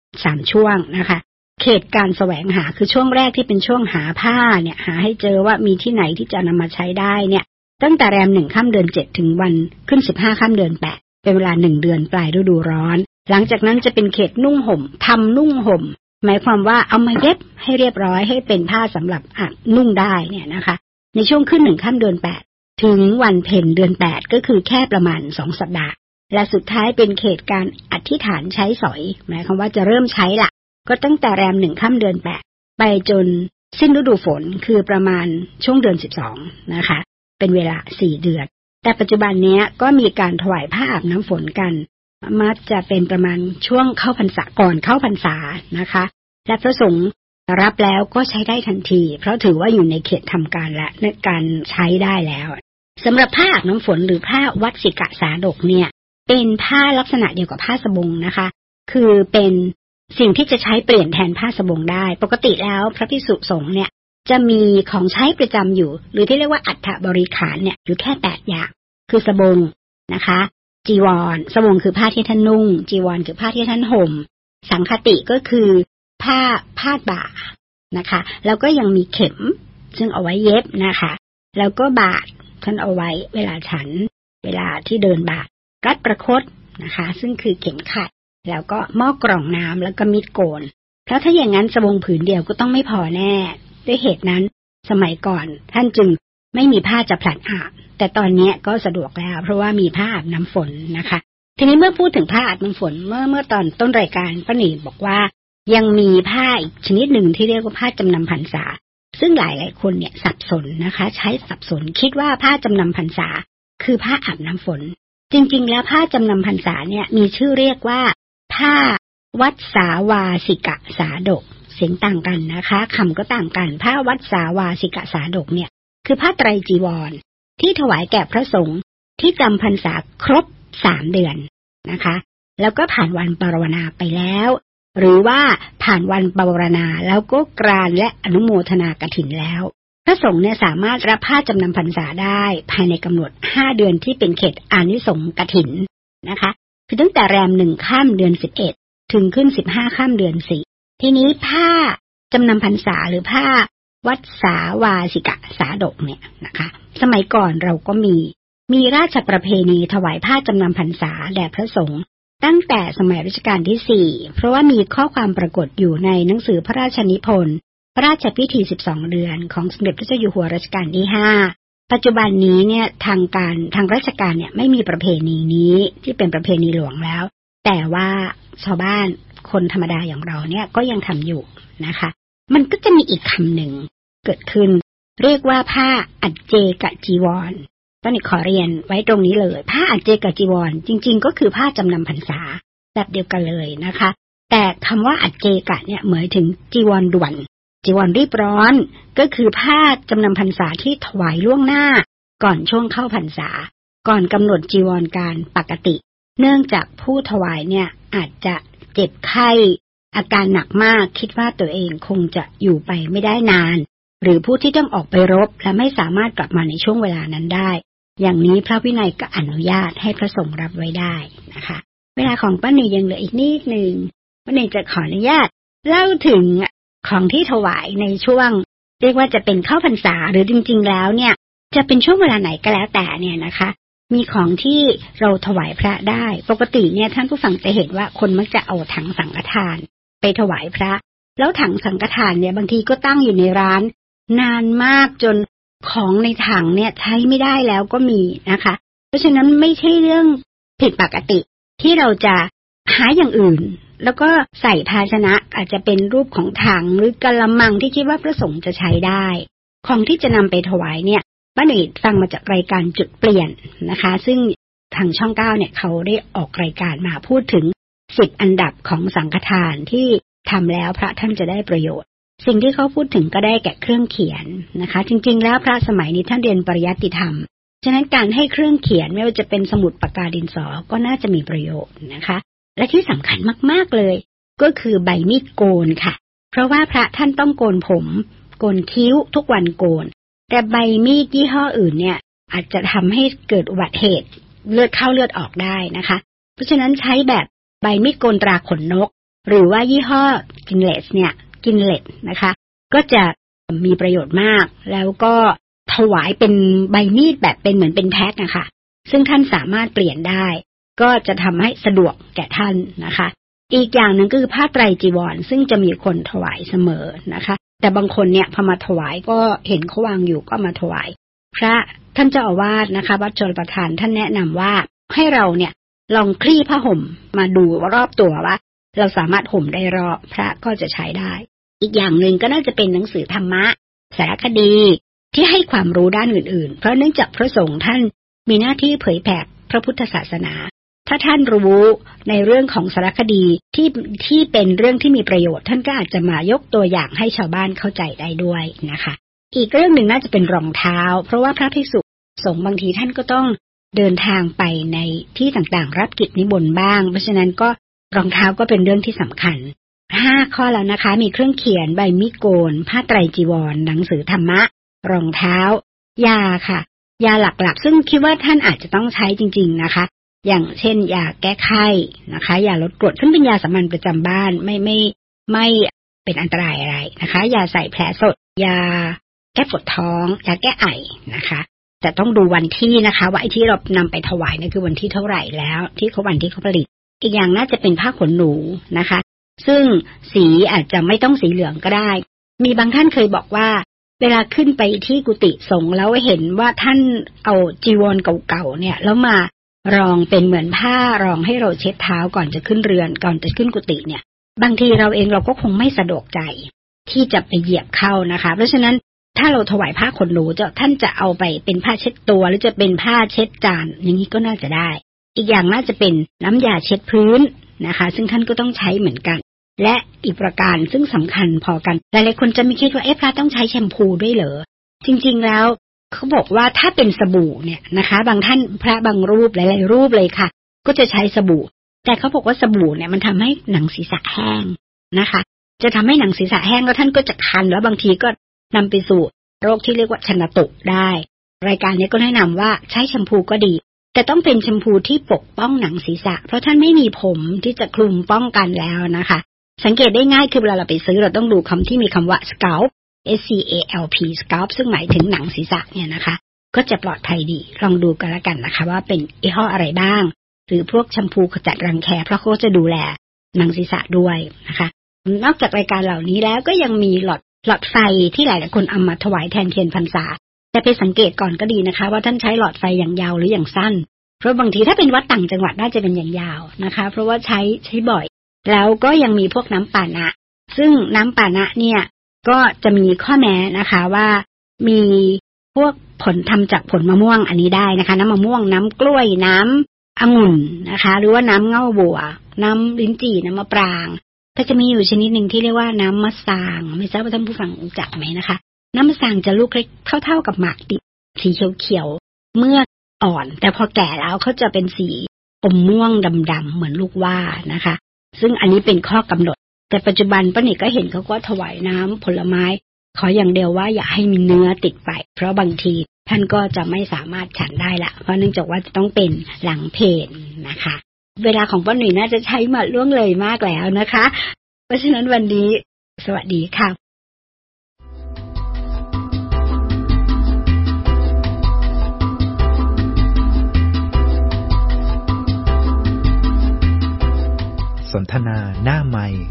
3ช่วงนะคะเขตการแสวงหาคือช่วงแรกที่เป็นช่วงหาผ้าเนี่ยหาให้เจอว่ามีที่ไหนที่จะนำมาใช้ได้เนี่ยตั้งแต่แรม1 ค่ำเดือน 7ถึงวันขึ้น15 ค่ำเดือน 8เป็นเวลา1 เดือนปลายฤดูร้อนหลังจากนั้นจะเป็นเขตนุ่งห่มทำนุ่งห่มหมายความว่าเอามาเย็บให้เรียบร้อยให้เป็นผ้าสำหรับนุ่งได้เนี่ยนะคะในช่วงขึ้น1 ค่ำเดือน 8ถึงวันเพ็ญเดือน 8ก็คือแค่ประมาณ2 สัปดาห์และสุดท้ายเป็นเขตการอธิษฐานใช้สอยหมายความว่าจะเริ่มใช้ละก็ตั้งแต่แรม1 ค่ำเดือน 8ไปจนสิ้นฤดูฝนคือประมาณช่วงเดือน12นะคะเป็นเวลา4 เดือนแต่ปัจจุบันนี้ก็มีการถวายผ้าอาบน้ำฝนกันมักจะเป็นประมาณช่วงเข้าพรรษาก่อนเข้าพรรษานะคะและพระสงฆ์รับแล้วก็ใช้ได้ทันทีเพราะถือว่าอยู่ในเขตทำการและในการใช้ได้แล้วสำหรับผ้าอาบน้ำฝนหรือผ้าวัสสิกสาดกเนี่ยเป็นผ้าลักษณะเดียวกับผ้าสบงนะคะคือเป็นสิ่งที่จะใช้เปลี่ยนแทนผ้าสบงได้ปกติแล้วพระภิกษุสงฆ์เนี่ยจะมีของใช้ประจำอยู่หรือที่เรียกว่าอัฐบริขารเนี่ยอยู่แค่8 อย่างคือสบงนะคะจีวรสบงคือผ้าที่ท่านนุ่งจีวรคือผ้าที่ท่านห่มสังคติก็คือผ้าพาดบ่านะคะแล้วก็ยังมีเข็มซึ่งเอาไว้เย็บนะคะแล้วก็บาตรท่านเอาไว้เวลาฉันเวลาที่เดินบาตรรัดประคตนะคะซึ่งคือเข็มขัดแล้วก็หม้อกรองน้ำแล้วก็มีดโกนเพราะถ้าอย่างนั้นสบงผืนเดียวก็ต้องไม่พอแน่ด้วยเหตุนั้นสมัยก่อนท่านจึงไม่มีผ้าจะผลัดอาบแต่ตอนนี้ก็สะดวกแล้วเพราะว่ามีผ้าอาบน้ำฝนนะคะทีนี้เมื่อพูดถึงผ้าอาบน้ำฝนเมื่อตอนต้นรายการป้าหนีบอกว่ายังมีผ้าอีกชนิดหนึ่งที่เรียกว่าผ้าจำนำพรรษาซึ่งหลายคนเนี่ยสับสนนะคะใช้สับสนคิดว่าผ้าจำนำพรรษาคือผ้าอาบน้ำฝนจริงๆแล้วผ้าจำนำพรรษาเนี่ยมีชื่อเรียกว่าผ้าวัสสาวาสิกสาดกเสียงต่างกันนะคะคำก็ต่างกันผ้าวัสสาวาสิกสาดกเนี่ยคือผ้าไตรจีวรที่ถวายแก่พระสงฆ์ที่จำพรรษาครบ3 เดือนนะคะแล้วก็ผ่านวันปรวนาไปแล้วหรือว่าผ่านวันปรวนาแล้วก็กรานและอนุโมทนากฐินแล้วพระสงฆ์เนี่ยสามารถรับผ้าจำนำพรรษาได้ภายในกำหนด5 เดือนที่เป็นเขตอานิสงส์กฐินนะคะคือตั้งแต่แรม1 ค่ำเดือน11ถึงขึ้น15 ค่ำเดือน4ทีนี้ผ้าจำนำพรรษาหรือผ้าวัสสาวาสิกสาดกเนี่ยนะคะสมัยก่อนเราก็มีราชประเพณีถวายผ้าจำนำพรรษาแด่พระสงฆ์ตั้งแต่สมัยรัชกาลที่4เพราะว่ามีข้อความปรากฏอยู่ในหนังสือพระราชนิพนธ์พระราชพิธี12 เดือนของสมเด็จพระเจ้าอยู่หัวรัชกาลที่5ปัจจุบันนี้เนี่ยทางราชการเนี่ยไม่มีประเพณีนี้ที่เป็นประเพณีหลวงแล้วแต่ว่าชาวบ้านคนธรรมดาอย่างเราเนี่ยก็ยังทำอยู่นะคะมันก็จะมีอีกคำหนึ่งเกิดขึ้นเรียกว่าผ้าอัจเจกจีวรตอนนี้ขอเรียนไว้ตรงนี้เลยผ้าอัจเจกจีวรจริงๆก็คือผ้าจำนำพรรษาแบบเดียวกันเลยนะคะแต่คำว่าอัจเจกเนี่ยหมายถึงจีวรด่วนจีวรรีบร้อนก็คือผ้าจำนำพรรษาที่ถวายล่วงหน้าก่อนช่วงเข้าพรรษาก่อนกำหนดจีวรการปกติเนื่องจากผู้ถวายเนี่ยอาจจะเจ็บไข้อาการหนักมากคิดว่าตัวเองคงจะอยู่ไปไม่ได้นานหรือผู้ที่ต้องออกไปรบและไม่สามารถกลับมาในช่วงเวลานั้นได้อย่างนี้พระวินัยก็อนุญาตให้พระสงฆ์รับไว้ได้นะคะเวลาของป้าหนุ่ยยังเหลืออีกนิดนึงป้าหนุ่ยจะขออนุญาตเล่าถึงของที่ถวายในช่วงเรียกว่าจะเป็นเข้าพรรษาหรือจริงๆแล้วเนี่ยจะเป็นช่วงเวลาไหนก็แล้วแต่เนี่ยนะคะมีของที่เราถวายพระได้ปกติเนี่ยท่านผู้ฟังจะเห็นว่าคนมักจะเอาถังสังฆทานไปถวายพระแล้วถังสังฆทานเนี่ยบางทีก็ตั้งอยู่ในร้านนานมากจนของในถังเนี่ยใช้ไม่ได้แล้วก็มีนะคะเพราะฉะนั้นไม่ใช่เรื่องผิดปกติที่เราจะหาอย่างอื่นแล้วก็ใส่ภาชนะอาจจะเป็นรูปของถังหรือกะละมังที่คิดว่าพระสงฆ์จะใช้ได้ของที่จะนำไปถวายเนี่ยป้าหนุ่ยฟังมาจากรายการจุดเปลี่ยนนะคะซึ่งทางช่อง9เนี่ยเขาได้ออกรายการมาพูดถึง10อันดับของสังฆทานที่ทำแล้วพระท่านจะได้ประโยชน์สิ่งที่เขาพูดถึงก็ได้แก่เครื่องเขียนนะคะจริงๆแล้วพระสมัยนี้ท่านเรียนปริยัติธรรมฉะนั้นการให้เครื่องเขียนไม่ว่าจะเป็นสมุดปากกาดินสอก็น่าจะมีประโยชน์นะคะและที่สำคัญมากๆเลยก็คือใบมีดโกนค่ะเพราะว่าพระท่านต้องโกนผมโกนคิ้วทุกวันโกนแต่ใบมีดยี่ห้ออื่นเนี่ยอาจจะทำให้เกิดอุบัติเหตุเลือดเข้าเลือดออกได้นะคะเพราะฉะนั้นใช้แบบใบมีดโกนตราขนนกหรือว่ายี่ห้อกินเลสเนี่ยกินเลสนะคะก็จะมีประโยชน์มากแล้วก็ถวายเป็นใบมีดแบบเป็นเหมือนเป็นแพ็คนะคะซึ่งท่านสามารถเปลี่ยนได้ก็จะทำให้สะดวกแก่ท่านนะคะอีกอย่างหนึ่งก็คือผ้าไตรจีวรซึ่งจะมีคนถวายเสมอนะคะแต่บางคนเนี่ยพอมาถวายก็เห็นเขาวางอยู่ก็มาถวายพระท่านเจ้าอาวาสนะคะวัดชลประทานท่านแนะนำว่าให้เราเนี่ยลองคลี่ผ้าห่มมาดูรอบตัวว่าเราสามารถห่มได้รอบพระก็จะใช้ได้อีกอย่างหนึ่งก็น่าจะเป็นหนังสือธรรมะสารคดีที่ให้ความรู้ด้านอื่นๆเพราะเนื่องจากพระสงฆ์ท่านมีหน้าที่เผยแผ่พระพุทธศาสนาถ้าท่านรู้ในเรื่องของสารคดีที่เป็นเรื่องที่มีประโยชน์ท่านก็อาจจะมายกตัวอย่างให้ชาวบ้านเข้าใจได้ด้วยนะคะอีกเรื่องหนึ่งน่าจะเป็นรองเท้าเพราะว่าพระภิกษุสงฆ์บางทีท่านก็ต้องเดินทางไปในที่ต่างๆรับกิจนิมนต์บ้างเพราะฉะนั้นก็รองเท้าก็เป็นเรื่องที่สำคัญ5ข้อแล้วนะคะมีเครื่องเขียนใบมีดโกนผ้าไตรจีวรหนังสือธรรมะรองเท้ายาค่ะยาหลักๆซึ่งคิดว่าท่านอาจจะต้องใช้จริงๆนะคะอย่างเช่นยาแก้ไข้นะคะยาลดกรดซึ่งเป็นยาสามัญประจำบ้านไม่เป็นอันตรายอะไรนะคะยาใส่แผลสดยาแก้ปวดท้องยาแก้ไอนะคะแต่ต้องดูวันที่นะคะว่าไอ้ที่เรานำไปถวายนี่คือวันที่เท่าไหร่แล้วที่เขาวันที่เขาผลิตอีกอย่างน่าจะเป็นผ้าขนหนูนะคะซึ่งสีอาจจะไม่ต้องสีเหลืองก็ได้มีบางท่านเคยบอกว่าเวลาขึ้นไปที่กุฏิสงฆ์แล้วเห็นว่าท่านเอาจีวรเก่าๆเนี่ยแล้วมารองเป็นเหมือนผ้ารองให้เราเช็ดเท้าก่อนจะขึ้นเรือนก่อนจะขึ้นกุฏิเนี่ยบางทีเราเองเราก็คงไม่สะดวกใจที่จะไปเหยียบเข้านะคะเพราะฉะนั้นถ้าเราถวายผ้าขนหนูท่านจะเอาไปเป็นผ้าเช็ดตัวหรือจะเป็นผ้าเช็ดจานอย่างนี้ก็น่าจะได้อีกอย่างน่าจะเป็นน้ำยาเช็ดพื้นนะคะซึ่งท่านก็ต้องใช้เหมือนกันและอีกประการซึ่งสำคัญพอกันหลายๆคนจะไม่คิดว่าพระต้องใช้แชมพูด้วยเหรอจริงๆแล้วเขาบอกว่าถ้าเป็นสบู่เนี่ยนะคะบางท่านพระบางรูปหลายๆรูปเลยค่ะก็จะใช้สบู่แต่เขาบอกว่าสบู่เนี่ยมันทำให้หนังศีรษะแห้งนะคะจะทำให้หนังศีรษะแห้งแล้วท่านก็จะคันแล้วบางทีก็นำไปสู่โรคที่เรียกว่าชันตุได้รายการนี้ก็แนะนำว่าใช้แชมพูก็ดีแต่ต้องเป็นแชมพูที่ปกป้องหนังศีรษะเพราะท่านไม่มีผมที่จะคลุมป้องกันแล้วนะคะสังเกตได้ง่ายคือเวลาเราไปซื้อเราต้องดูคำที่มีคำว่า scalp scalp scalp ซึ่งหมายถึงหนังศีรษะเนี่ยนะคะก็จะปลอดภัยดีลองดูกันละกันนะคะว่าเป็นยี่ห้ออะไรบ้างหรือพวกแชมพูขจัดรังแคเพราะเขาจะดูแลหนังศีรษะด้วยนะคะนอกจากรายการเหล่านี้แล้วก็ยังมีหลอดไฟที่หลายๆคนเอามาถวายแทนเทียนพรรษาแต่ไปสังเกตก่อนก็ดีนะคะว่าท่านใช้หลอดไฟอย่างยาวหรืออย่างสั้นเพราะบางทีถ้าเป็นวัดต่างจังหวัดน่าจะเป็นอย่างยาวนะคะเพราะว่าใช้บ่อยแล้วก็ยังมีพวกน้ำปานะซึ่งน้ำปานะเนี่ยก็จะมีข้อแม้นะคะว่ามีพวกผลทำจากผลมะม่วงอันนี้ได้นะคะน้ำมะม่วงน้ำกล้วยน้ำองุ่นนะคะหรือว่าน้ำเง่าบัวน้ำลิ้นจี่น้ำมะปรางก็จะมีอยู่ชนิดหนึ่งที่เรียกว่าน้ำมะสางไม่ทราบว่าท่านผู้ฟังรู้จักไหมนะคะน้ำมะสางจะลูกเล็กเท่ากับหมากดิบสีเขียวเมื่ออ่อนแต่พอแก่แล้วเขาจะเป็นสีอมม่วงดำๆเหมือนลูกว่านะคะซึ่งอันนี้เป็นข้อกำหนดแต่ปัจจุบันป้าหนิก็เห็นเขาก็ถวายน้ำผลไม้ขออย่างเดียวว่าอย่าให้มีเนื้อติดไปเพราะบางทีท่านก็จะไม่สามารถฉันได้ละเพราะเนื่องจากว่าจะต้องเป็นหลังเพลนะคะเวลาของป้าหนิน่าจะใช้มาล่วงเลยมากแล้วนะคะเพราะฉะนั้นวันนี้สวัสดีค่ะสนทนาหน้าไมค์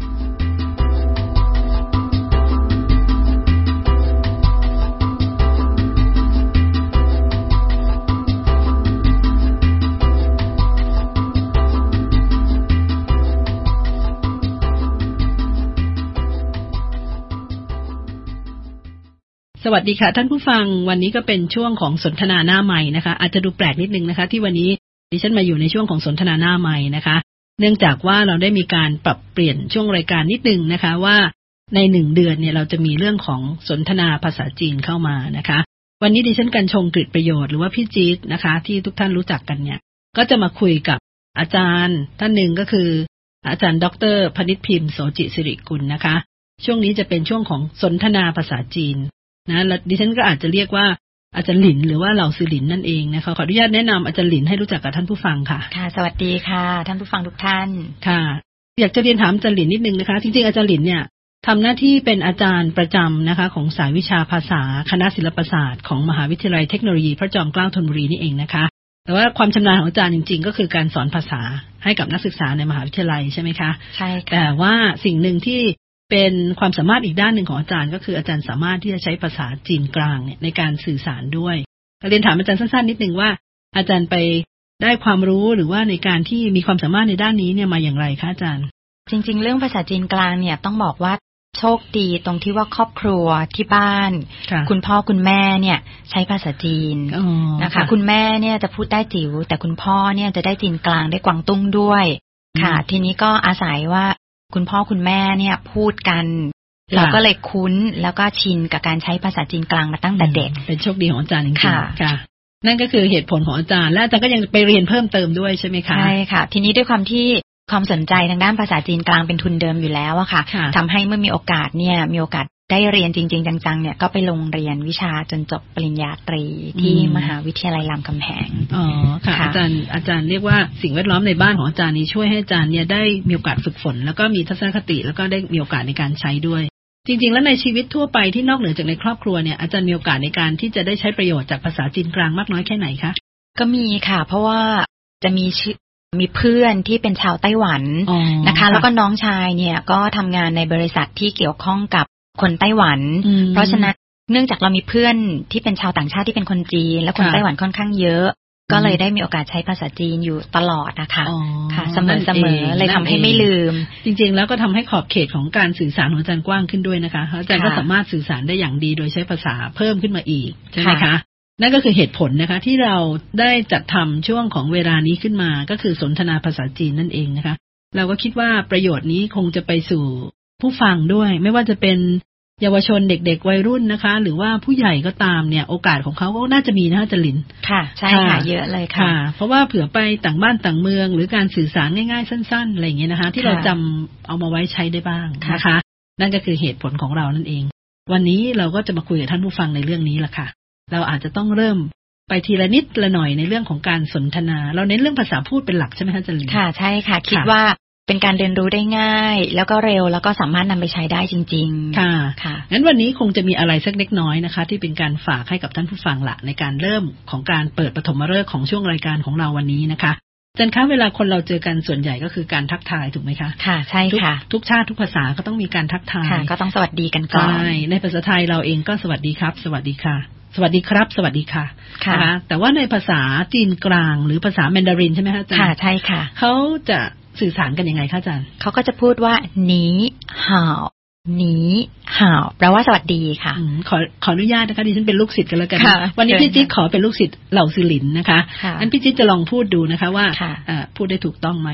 สวัสดีค่ะท่านผู้ฟังวันนี้ก็เป็นช่วงของสนทนาหน้าไมค์นะคะอาจจะดูแปลกนิดนึงนะคะที่วันนี้ดิฉันมาอยู่ในช่วงของสนทนาหน้าไมค์นะคะเนื่องจากว่าเราได้มีการปรับเปลี่ยนช่วงรายการนิดนึงนะคะว่าใน1 เดือนเนี่ยเราจะมีเรื่องของสนทนาภาษาจีนเข้ามานะคะวันนี้ดิฉันกันชงกฤษประโยชน์หรือว่าพี่จี๊ดนะคะที่ทุกท่านรู้จักกันเนี่ยก็จะมาคุยกับอาจารย์ท่านหนึ่งก็คืออาจารย์ดร.พนิษฐ์พิมพ์โสจิสิริกุลนะคะช่วงนี้จะเป็นช่วงของสนทนาภาษาจีนนะและดิฉันก็อาจจะเรียกว่าอาจารย์หลินหรือว่าเหล่าซือหลินนั่นเองนะคะขออนุญาตแนะนำอาจารย์หลินให้รู้จักกับท่านผู้ฟังค่ะค่ะสวัสดีค่ะท่านผู้ฟังทุกท่านค่ะอยากจะเรียนถามอาจารย์หลินนิดนึงนะคะจริงๆอาจารย์หลินเนี่ยทำหน้าที่เป็นอาจารย์ประจำนะคะของสายวิชาภาษาคณะศิลปศาสตร์ของมหาวิทยาลัยเทคโนโลยีพระจอมเกล้าธนบุรีนี่เองนะคะแต่ว่าความชำนาญของอาจารย์จริงๆก็คือการสอนภาษาให้กับนักศึกษาในมหาวิทยาลัยใช่ไหมคะใช่ค่ะแต่ว่าสิ่งหนึ่งที่เป็นความสามารถอีกด้านหนึ่งของอาจารย์ก็คืออาจารย์สามารถที่จะใช้ภาษาจีนกลางเนี่ยในการสื่อสารด้วยเรียนถามอาจารย์สั้นๆนิดนึงว่าอาจารย์ไปได้ความรู้หรือว่าในการที่มีความสามารถในด้านนี้เนี่ยมาอย่างไรคะอาจารย์จริงๆเรื่องภาษาจีนกลางเนี่ยต้องบอกว่าโชคดีตรงที่ว่าครอบครัวที่บ้านคุณพ่อคุณแม่เนี่ยใช้ภาษาจีนนะคะคุณแม่เนี่ยจะพูดได้จิ๋วแต่คุณพ่อเนี่ยจะได้จีนกลางได้กวางตุ้งด้วยค่ะทีนี้ก็อาศัยว่าคุณพ่อคุณแม่เนี่ยพูดกันเราก็เลยคุ้นแล้วก็ชินกับการใช้ภาษาจีนกลางมาตั้งแต่เด็กเป็นโชคดีของอาจารย์จริงๆค่ะนั่นก็คือเหตุผลของอาจารย์และอาจารย์ก็ยังไปเรียนเพิ่มเติมด้วยใช่ไหมคะใช่ค่ะทีนี้ด้วยความที่ความสนใจทางด้านภาษาจีนกลางเป็นทุนเดิมอยู่แล้วอะค่ะทำให้เมื่อมีโอกาสเนี่ยมีโอกาสได้เรียนจริงๆจังๆเนี่ยก็ไปลงเรียนวิชาจนจบปริญญาตรีที่มหาวิทยาลัยรามคำแหงอ๋อค่ะอาจารย์เรียกว่าสิ่งแวดล้อมในบ้านของอาจารย์นี้ช่วยให้อาจารย์เนี่ยได้มีโอกาสฝึกฝนแล้วก็มีทัศนคติแล้วก็ได้มีโอกาสในการใช้ด้วยจริงๆแล้วในชีวิตทั่วไปที่นอกเหนือจากในครอบครัวเนี่ยอาจารย์มีโอกาสในการที่จะได้ใช้ประโยชน์จากภาษาจีนกลางมากน้อยแค่ไหนคะก็มีค่ะเพราะว่าจะมีเพื่อนที่เป็นชาวไต้หวันนะคะแล้วก็น้องชายเนี่ยก็ทำงานในบริษัทที่เกี่ยวข้องกับคนไต้หวันเพราะฉะนั้นเนื่องจากเรามีเพื่อนที่เป็นชาวต่างชาติที่เป็นคนจีนและคนไต้หวันค่อนข้างเยอะก็เลยได้มีโอกาสใช้ภาษาจีนอยู่ตลอดนะคะค่ะเสมอเลยทำให้ไม่ลืมจริงๆแล้วก็ทำให้ขอบเขตของการสื่อสารของอาจารย์กว้างขึ้นด้วยนะคะอาจารย์ก็สามารถสื่อสารได้อย่างดีโดยใช้ภาษาเพิ่มขึ้นมาอีกใช่ไหมคะนั่นก็คือเหตุผลนะคะที่เราได้จัดทำช่วงของเวลานี้ขึ้นมาก็คือสนทนาภาษาจีนนั่นเองนะคะเราก็คิดว่าประโยชน์นี้คงจะไปสู่ผู้ฟังด้วยไม่ว่าจะเป็นเยาวชนเด็กๆวัยรุ่นนะคะหรือว่าผู้ใหญ่ก็ตามเนี่ยโอกาสของเขาก็น่าจะมีนะคะจรินค่ะใช่ค่ะเยอะเลยค่ะเพราะว่าเผื่อไปต่างบ้านต่างเมืองหรือการสื่อสารง่ายๆสั้นๆอะไรอย่างเงี้ยนะคะที่เราจำเอามาไว้ใช้ได้บ้างนะคะนั่นก็คือเหตุผลของเรานั่นเองวันนี้เราก็จะมาคุยกับท่านผู้ฟังในเรื่องนี้แหละค่ะเราอาจจะต้องเริ่มไปทีละนิดละหน่อยในเรื่องของการสนทนาเราเน้นเรื่องภาษาพูดเป็นหลักใช่ไหมคะจันลินค่ะใช่ค่ะคิดว่าเป็นการเรียนรู้ได้ง่ายแล้วก็เร็วแล้วก็สามารถนำไปใช้ได้จริงๆค่ะงั้นวันนี้คงจะมีอะไรสักเล็กน้อยนะคะที่เป็นการฝากให้กับท่านผู้ฟังละในการเริ่มของการเปิดปฐมฤกษ์ของช่วงรายการของเราวันนี้นะคะจันคะเวลาคนเราเจอกันส่วนใหญ่ก็คือการทักทายถูกไหมคะค่ะใช่ค่ะทุกชาติทุกภาษาก็ต้องมีการทักทายก็ต้องสวัสดีกันก่อนใช่ในภาษาไทยเราเองก็สวัสดีครับสวัสดีค่ะสวัสดีครับสวัสดีค่ะนะคะแต่ว่าในภาษาจีนกลางหรือภาษาแมนดารินใช่ไหมคะอาจารย์ค่ะใช่ค่ะเขาจะสื่อสารกันยังไงคะอาจารย์เขาก็จะพูดว่าหนีห่าวหนีห่าวแปลว่าสวัสดีค่ะขออนุญาตนะคะดิฉันเป็นลูกศิษย์กันแล้วกันวันนี้พี่จิ๊ดขอเป็นลูกศิษย์เหล่าซือหลินนะคะงั้นพี่จิ๊ดจะลองพูดดูนะคะว่าพูดได้ถูกต้องไหม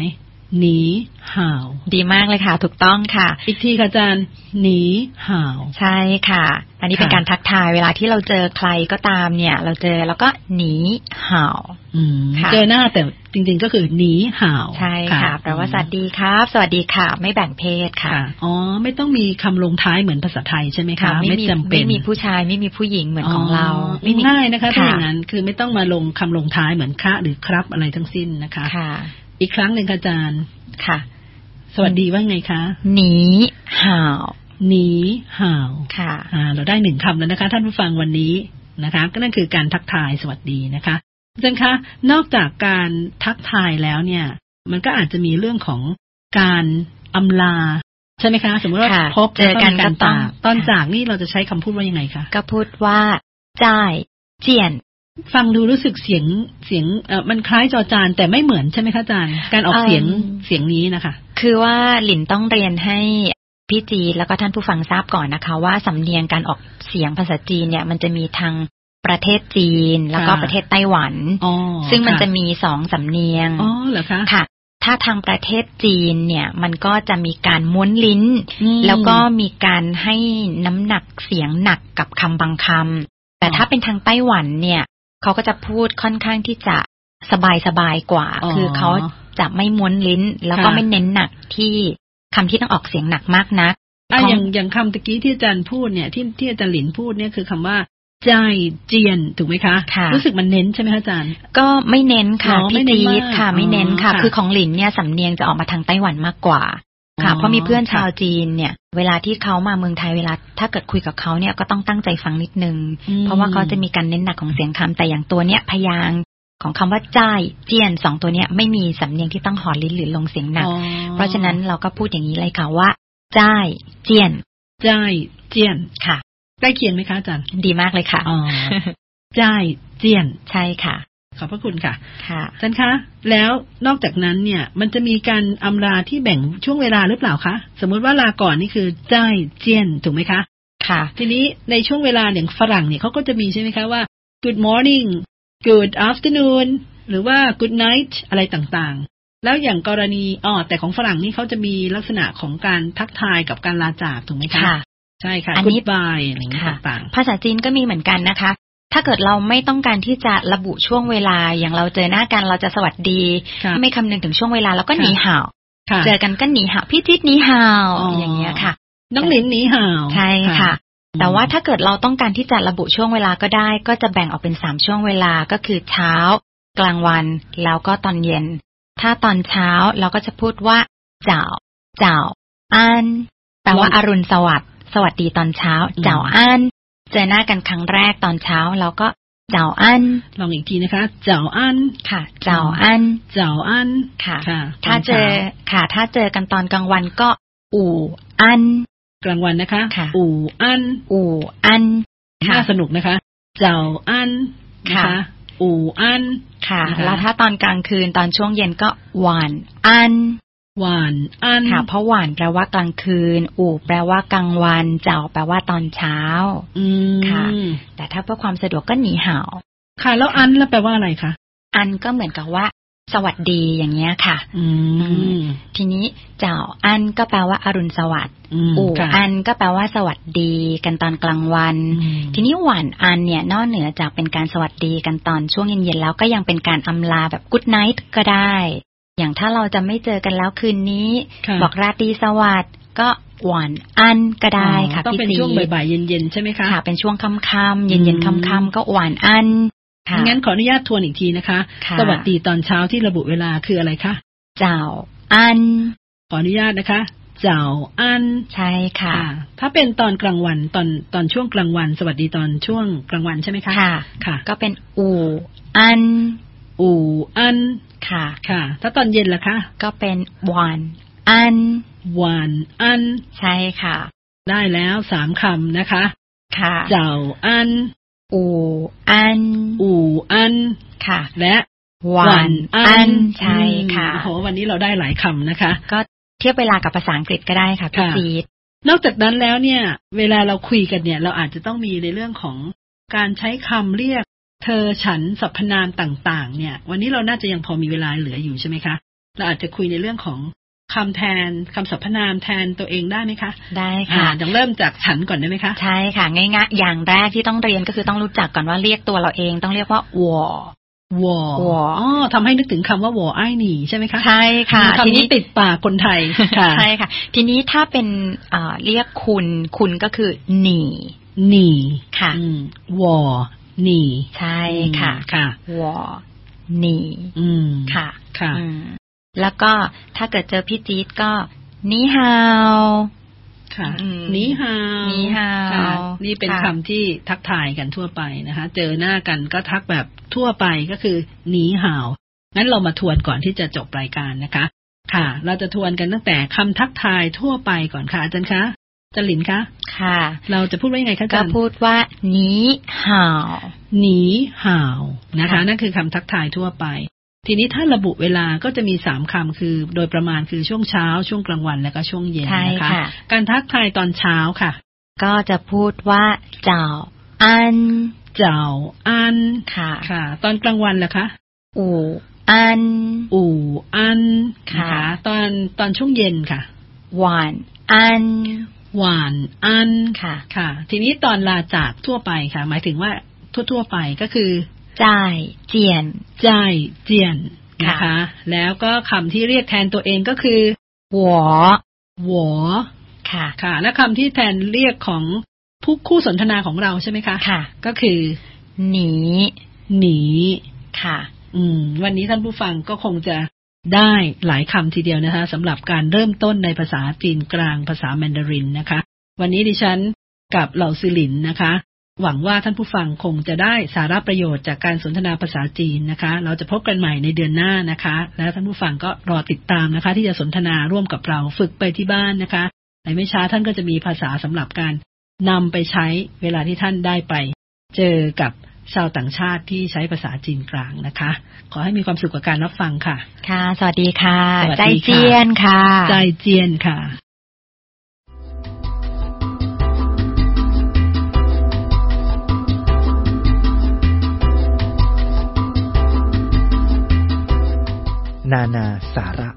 หนีห่าวดีมากเลยค่ะถูกต้องค่ะอีกทีค่ะอาจารย์หนีห่าวใช่ค่ะอันนี้เป็นการทักทายเวลาที่เราเจอใครก็ตามเนี่ยเราเจอแล้วก็หนีห่าวเจอหน้าแต่จริงๆก็คือหนีห่าวใช่ค่ะแปลว่าสวัสดีครับสวัสดีค่ะไม่แบ่งเพศค่ะอ๋อไม่ต้องมีคำลงท้ายเหมือนภาษาไทยใช่ไหมคะไม่จำเป็นไม่มีผู้ชายไม่มีผู้หญิงเหมือนของเราไม่ง่ายนะคะเป็นอย่างนั้นคือไม่ต้องมาลงคำลงท้ายเหมือนคะหรือครับอะไรทั้งสิ้นนะคะอีกครั้งหนึ่งค่ะอาจารย์ค่ะสวัสดีว่าไงคะหนีห่าวหนีห่าวค่ะเราได้1คำแล้วนะคะท่านผู้ฟังวันนี้นะคะก็นั่นคือการทักทายสวัสดีนะคะอาจารย์คะนอกจากการทักทายแล้วเนี่ยมันก็อาจจะมีเรื่องของการอำลาใช่ไหมคะสมมติว่าพบเจอกันก็ต้องตอนจากนี่เราจะใช้คำพูดว่ายังไงคะก็พูดว่าจ่ายเจียนฟังดูรู้สึกเสียงมันคล้ายจอจานแต่ไม่เหมือนใช่ไหมคะอาจารย์การออกเสียงนี้นะคะคือว่าหลินต้องเรียนให้พี่จีนแล้วก็ท่านผู้ฟังทราบก่อนนะคะว่าสำเนียงการออกเสียงภาษาจีนเนี่ยมันจะมีทางประเทศจีนแล้วก็ประเทศไต้หวันซึ่งมันจะมี2สำเนียงอ๋อเหรอคะค่ะถ้าทางประเทศจีนเนี่ยมันก็จะมีการม้วนลิ้นแล้วก็มีการให้น้ำหนักเสียงหนักกับคำบางคำแต่ถ้าเป็นทางไต้หวันเนี่ยเขาก็จะพูดค่อนข้างที่จะสบายกว่าคือเขาจะไม่ม้วนลิ้นแล้วก็ไม่เน้นหนักที่คำที่ต้องออกเสียงหนักมากนักอย่างคำตะกี้ที่อาจารย์พูดเนี่ยที่อาจารย์หลินพูดเนี่ยคือคำว่าใจเจียนถูกไหมคะรู้สึกมันเน้นใช่ไหมคะอาจารย์ก็ไม่เน้นค่ะพี่จีดค่ะไม่เน้นค่ะคือของหลินเนี่ยสำเนียงจะออกมาทางไต้หวันมากกว่าค่ะเพราะมีเพื่อนชาวจีนเนี่ยเวลาที่เขามาเมืองไทยเวลาถ้าเกิดคุยกับเขาเนี่ยก็ต้องตั้งใจฟังนิดนึงเพราะว่าเขาจะมีการเน้นหนักของเสียงคำแต่อย่างตัวเนี้ยพยางค์ของคำว่าจ้ายเจียน2ตัวเนี้ยไม่มีสำเนียงที่ต้องหอลิ้นหรือลงเสียงหนักเพราะฉะนั้นเราก็พูดอย่างนี้เลยค่ะว่าจ้ายเจียนจ้ายเจียนค่ะใกล้เคียงไหมคะอาจารย์ดีมากเลยค่ะจ้ายเจียนใช่ค่ะขอบพระคุณค่ะค่ะอาจารย์คะแล้วนอกจากนั้นเนี่ยมันจะมีการอำลาที่แบ่งช่วงเวลาหรือเปล่าคะสมมติว่าลาก่อนนี่คือจ้ายเจียนถูกไหมคะค่ะทีนี้ในช่วงเวลาอย่างฝรั่งเนี่ยเขาก็จะมีใช่ไหมคะว่า good morning good afternoon หรือว่า good night อะไรต่างๆแล้วอย่างกรณีแต่ของฝรั่งนี่เขาจะมีลักษณะของการทักทายกับการลาจากถูกไหมคะใช่ค่ะ goodbye อย่างนี้ต่างๆภาษาจีนก็มีเหมือนกันนะคะถ้าเกิดเราไม่ต้องการที่จะระบุช่วงเวลาอย่างเราเจอหน้ากันเราจะสวัสดีไม่คำนึงถึงช่วงเวลาแล้วก็หนีห่าวเจอกันก็หนีห่าวพี่ทิศหนีห่าวอย่างเงี้ยค่ะน้องหลินหนีห่าวใช่ค่ะแต่ว่าถ้าเกิดเราต้องการที่จะระบุช่วงเวลาก็ได้ก็จะแบ่งออกเป็น3ช่วงเวลาก็คือเช้ากลางวันแล้วก็ตอนเย็นถ้าตอนเช้าเราก็จะพูดว่าเจ้าอันแปลว่าอรุณสวัสดิ์สวัสดีตอนเช้าเจ้าอันเจอหน้ากันครั้งแรกตอนเช้าเราก็เจ้าอันลองอีกทีนะคะเจ้าอันค่ะเจ้าอันค่ะถ้าเจอกันตอนกลางวันก็อู่อันกลางวันนะคะอู่อันน่าสนุกนะคะเจ้าอันนะคะอู่อันค่ะแล้วถ้าตอนกลางคืนตอนช่วงเย็นก็หวานอันค่ะเพราะหวานแปลว่ากลางคืนอู่แปลว่ากลางวันเจ้าแปลว่าตอนเช้าค่ะแต่ถ้าเพื่อความสะดวกก็หนีห่าวค่ะแล้วอันแล้วแปลว่าอะไรคะอันก็เหมือนกับว่าสวัสดีอย่างเงี้ยค่ะทีนี้เจ้าอันก็แปลว่าอรุณสวัสดิ์อู่อันก็แปลว่าสวัสดีกันตอนกลางวันทีนี้หวานอันเนี่ยนอกเหนือจากเป็นการสวัสดีกันตอนช่วงเย็นๆแล้วก็ยังเป็นการอำลาแบบกู๊ดไนท์ก็ได้อย่างถ้าเราจะไม่เจอกันแล้วคืนนี้บอกราตรีสวัสดิ์ก็หวานอันก็ได้ค่ะต้องเป็นช่วงบ่ายๆเย็นๆใช่ไหมคะค่ะเป็นช่วงค่ำๆเย็นๆค่ำๆก็หวานอันงั้นขออนุญาตทวนอีกทีนะคะสวัสดีตอนเช้าที่ระบุเวลาคืออะไรคะเจ้าอันขออนุญาตนะคะเจ้าอันใช่ค่ะถ้าเป็นตอนกลางวันตอนช่วงกลางวันสวัสดีตอนช่วงกลางวันใช่ไหมคะค่ะก็เป็นอู่อันค่ะถ้าตอนเย็นล่ะคะก็เป็นหวานอันใช่ค่ะได้แล้ว3คำนะคะค่ะเจ้าอันอู่อันค่ะและหวานอันใช่ค่ะโหวันนี้เราได้หลายคำนะคะก็เทียบเวลากับภาษาอังกฤษก็ได้ค่ะพี่จีดนอกจากนั้นแล้วเนี่ยเวลาเราคุยกันเนี่ยเราอาจจะต้องมีในเรื่องของการใช้คำเรียกเธอฉันสรรพนามต่างๆเนี่ยวันนี้เราน่าจะยังพอมีเวลาเหลืออยู่ใช่ไหมคะเราอาจจะคุยในเรื่องของคำแทนคำสรรพนามแทนตัวเองได้ไหมคะได้ค่ะต้องเริ่มจากฉันก่อนได้ไหมคะใช่ค่ะง่ายๆอย่างแรกที่ต้องเรียนก็คือต้องรู้จักก่อนว่าเรียกตัวเราเองต้องเรียกว่าวอทำให้นึกถึงคำว่าวอไอ้หนีใช่ไหมคะใช่ค่ะทีนี้ติดปากคนไทยใช่ค่ะทีนี้ถ้าเป็นเรียกคุณก็คือหนีค่ะวอหนีใช่ค่ะวอหนีค่ะแล้วก็ถ้าเกิดเจอพี่จี๊ดก็นี่ฮาวค่ะนี่ฮาวนี่เป็นคำที่ทักทายกันทั่วไปนะคะเจอหน้ากันก็ทักแบบทั่วไปก็คือนี่ฮาวงั้นเรามาทวนก่อนที่จะจบรายการนะคะค่ะเราจะทวนกันตั้งแต่คำทักทายทั่วไปก่อนค่ะอาจารย์คะจันหลินคะค่ะเราจะพูดว่ายังไงคะอาจารย์ก็พูดว่านี่ฮาวนะคะนั่นคือคำทักทายทั่วไปทีนี้ถ้าระบุเวลาก็จะมี3คำคือโดยประมาณคือช่วงเช้าช่วงกลางวันและก็ช่วงเย็นนะคะการทักทายตอนเช้าค่ะก็จะพูดว่าเจ้าอันค่ะตอนกลางวันล่ะคะอู่อันค่ะตอนช่วงเย็นค่ะหวานอันค่ะทีนี้ตอนลาจากทั่วไปค่ะหมายถึงว่าทั่วไปก็คือจ่ายเจียนนะคะแล้วก็คำที่เรียกแทนตัวเองก็คือหวค่ะและคำที่แทนเรียกของผู้คู่สนทนาของเราใช่ไหมคะค่ะก็คือหนีค่ะวันนี้ท่านผู้ฟังก็คงจะได้หลายคำทีเดียวนะคะสำหรับการเริ่มต้นในภาษาจีนกลางภาษาแมนดารินนะคะวันนี้ดิฉันกับเหล่าซิลินนะคะหวังว่าท่านผู้ฟังคงจะได้สาระประโยชน์จากการสนทนาภาษาจีนนะคะเราจะพบกันใหม่ในเดือนหน้านะคะแล้วท่านผู้ฟังก็รอติดตามนะคะที่จะสนทนาร่วมกับเราฝึกไปที่บ้านนะคะในไม่ช้าท่านก็จะมีภาษาสำหรับการนำไปใช้เวลาที่ท่านได้ไปเจอกับชาวต่างชาติที่ใช้ภาษาจีนกลางนะคะขอให้มีความสุขกับการรับฟังค่ะค่ะสวัสดีค่ะใจเจียนค่ะใจเจียนค่ะนานาสาระ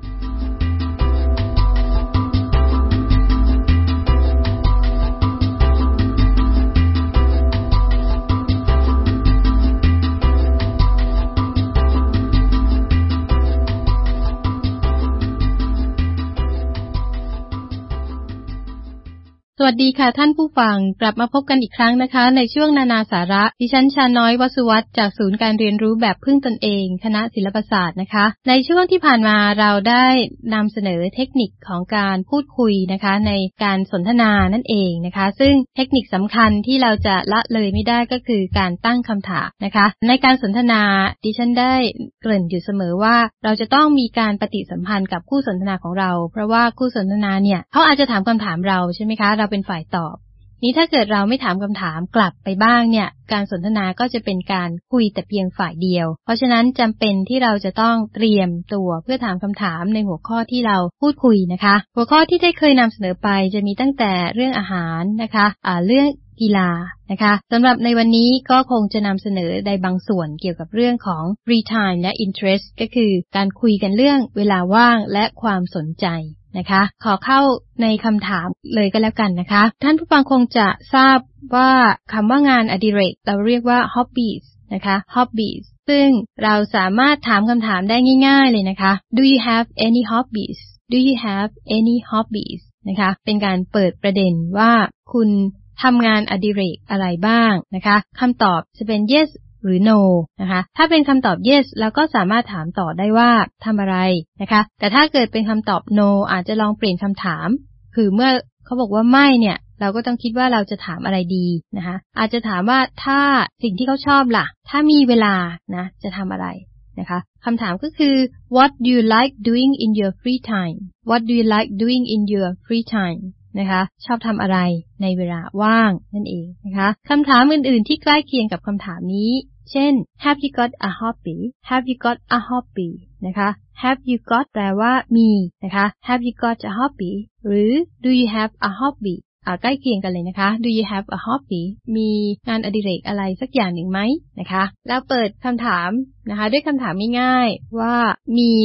สวัสดีค่ะท่านผู้ฟังกลับมาพบกันอีกครั้งนะคะในช่วงนานาสาระดิฉันชาน้อยวสุวัฒน์จากศูนย์การเรียนรู้แบบพึ่งตนเองคณะศิลปศาสตร์นะคะในช่วงที่ผ่านมาเราได้นำเสนอเทคนิคของการพูดคุยนะคะในการสนทนานั่นเองนะคะซึ่งเทคนิคสำคัญที่เราจะละเลยไม่ได้ก็คือการตั้งคำถามนะคะในการสนทนาดิฉันได้เกริ่นอยู่เสมอว่าเราจะต้องมีการปฏิสัมพันธ์กับคู่สนทนาของเราเพราะว่าคู่สนทนาเนี่ยเขาอาจจะถามคำถามเราใช่ไหมคะเราเป็นฝ่ายตอบนี้ถ้าเกิดเราไม่ถามคำถามกลับไปบ้างเนี่ยการสนทนาก็จะเป็นการคุยแต่เพียงฝ่ายเดียวเพราะฉะนั้นจำเป็นที่เราจะต้องเตรียมตัวเพื่อถามคำถามในหัวข้อที่เราพูดคุยนะคะหัวข้อที่ได้เคยนำเสนอไปจะมีตั้งแต่เรื่องอาหารนะคะเรื่องกีฬานะคะสำหรับในวันนี้ก็คงจะนำเสนอในบางส่วนเกี่ยวกับเรื่องของ free time และ interest ก็คือการคุยกันเรื่องเวลาว่างและความสนใจนะคะขอเข้าในคำถามเลยก็แล้วกันนะคะท่านผู้ฟังคงจะทราบว่าคำว่างานอดิเรกเราเรียกว่า hobbies นะคะ hobbies ซึ่งเราสามารถถามคำถามได้ง่ายๆเลยนะคะ Do you have any hobbies Do you have any hobbies นะคะเป็นการเปิดประเด็นว่าคุณทำงานอดิเรกอะไรบ้างนะคะคำตอบจะเป็น yes หรือ no นะคะถ้าเป็นคำตอบ yes เราก็สามารถถามต่อได้ว่าทำอะไรนะคะแต่ถ้าเกิดเป็นคำตอบ no อาจจะลองเปลี่ยนคำถามคือเมื่อเขาบอกว่าไม่เนี่ยเราก็ต้องคิดว่าเราจะถามอะไรดีนะคะอาจจะถามว่าถ้าสิ่งที่เขาชอบล่ะถ้ามีเวลานะจะทำอะไรนะคะคำถามก็คือ what do you like doing in your free time what do you like doing in your free timeนะคะชอบทำอะไรในเวลาว่างนั่นเองนะคะคำถามอื่นๆที่ใกล้เคียงกับคำถามนี้เช่น Have you got a hobby Have you got a hobby นะคะ Have you got แปลว่ามีนะคะ Have you got a hobby หรือ Do you have a hobby ใกล้เคียงกันเลยนะคะ Do you have a hobby มีงานอดิเรกอะไรสักอย่างหนึ่งไหมนะคะแล้วเปิดคำถามนะคะด้วยคำถามง่ายๆว่ามี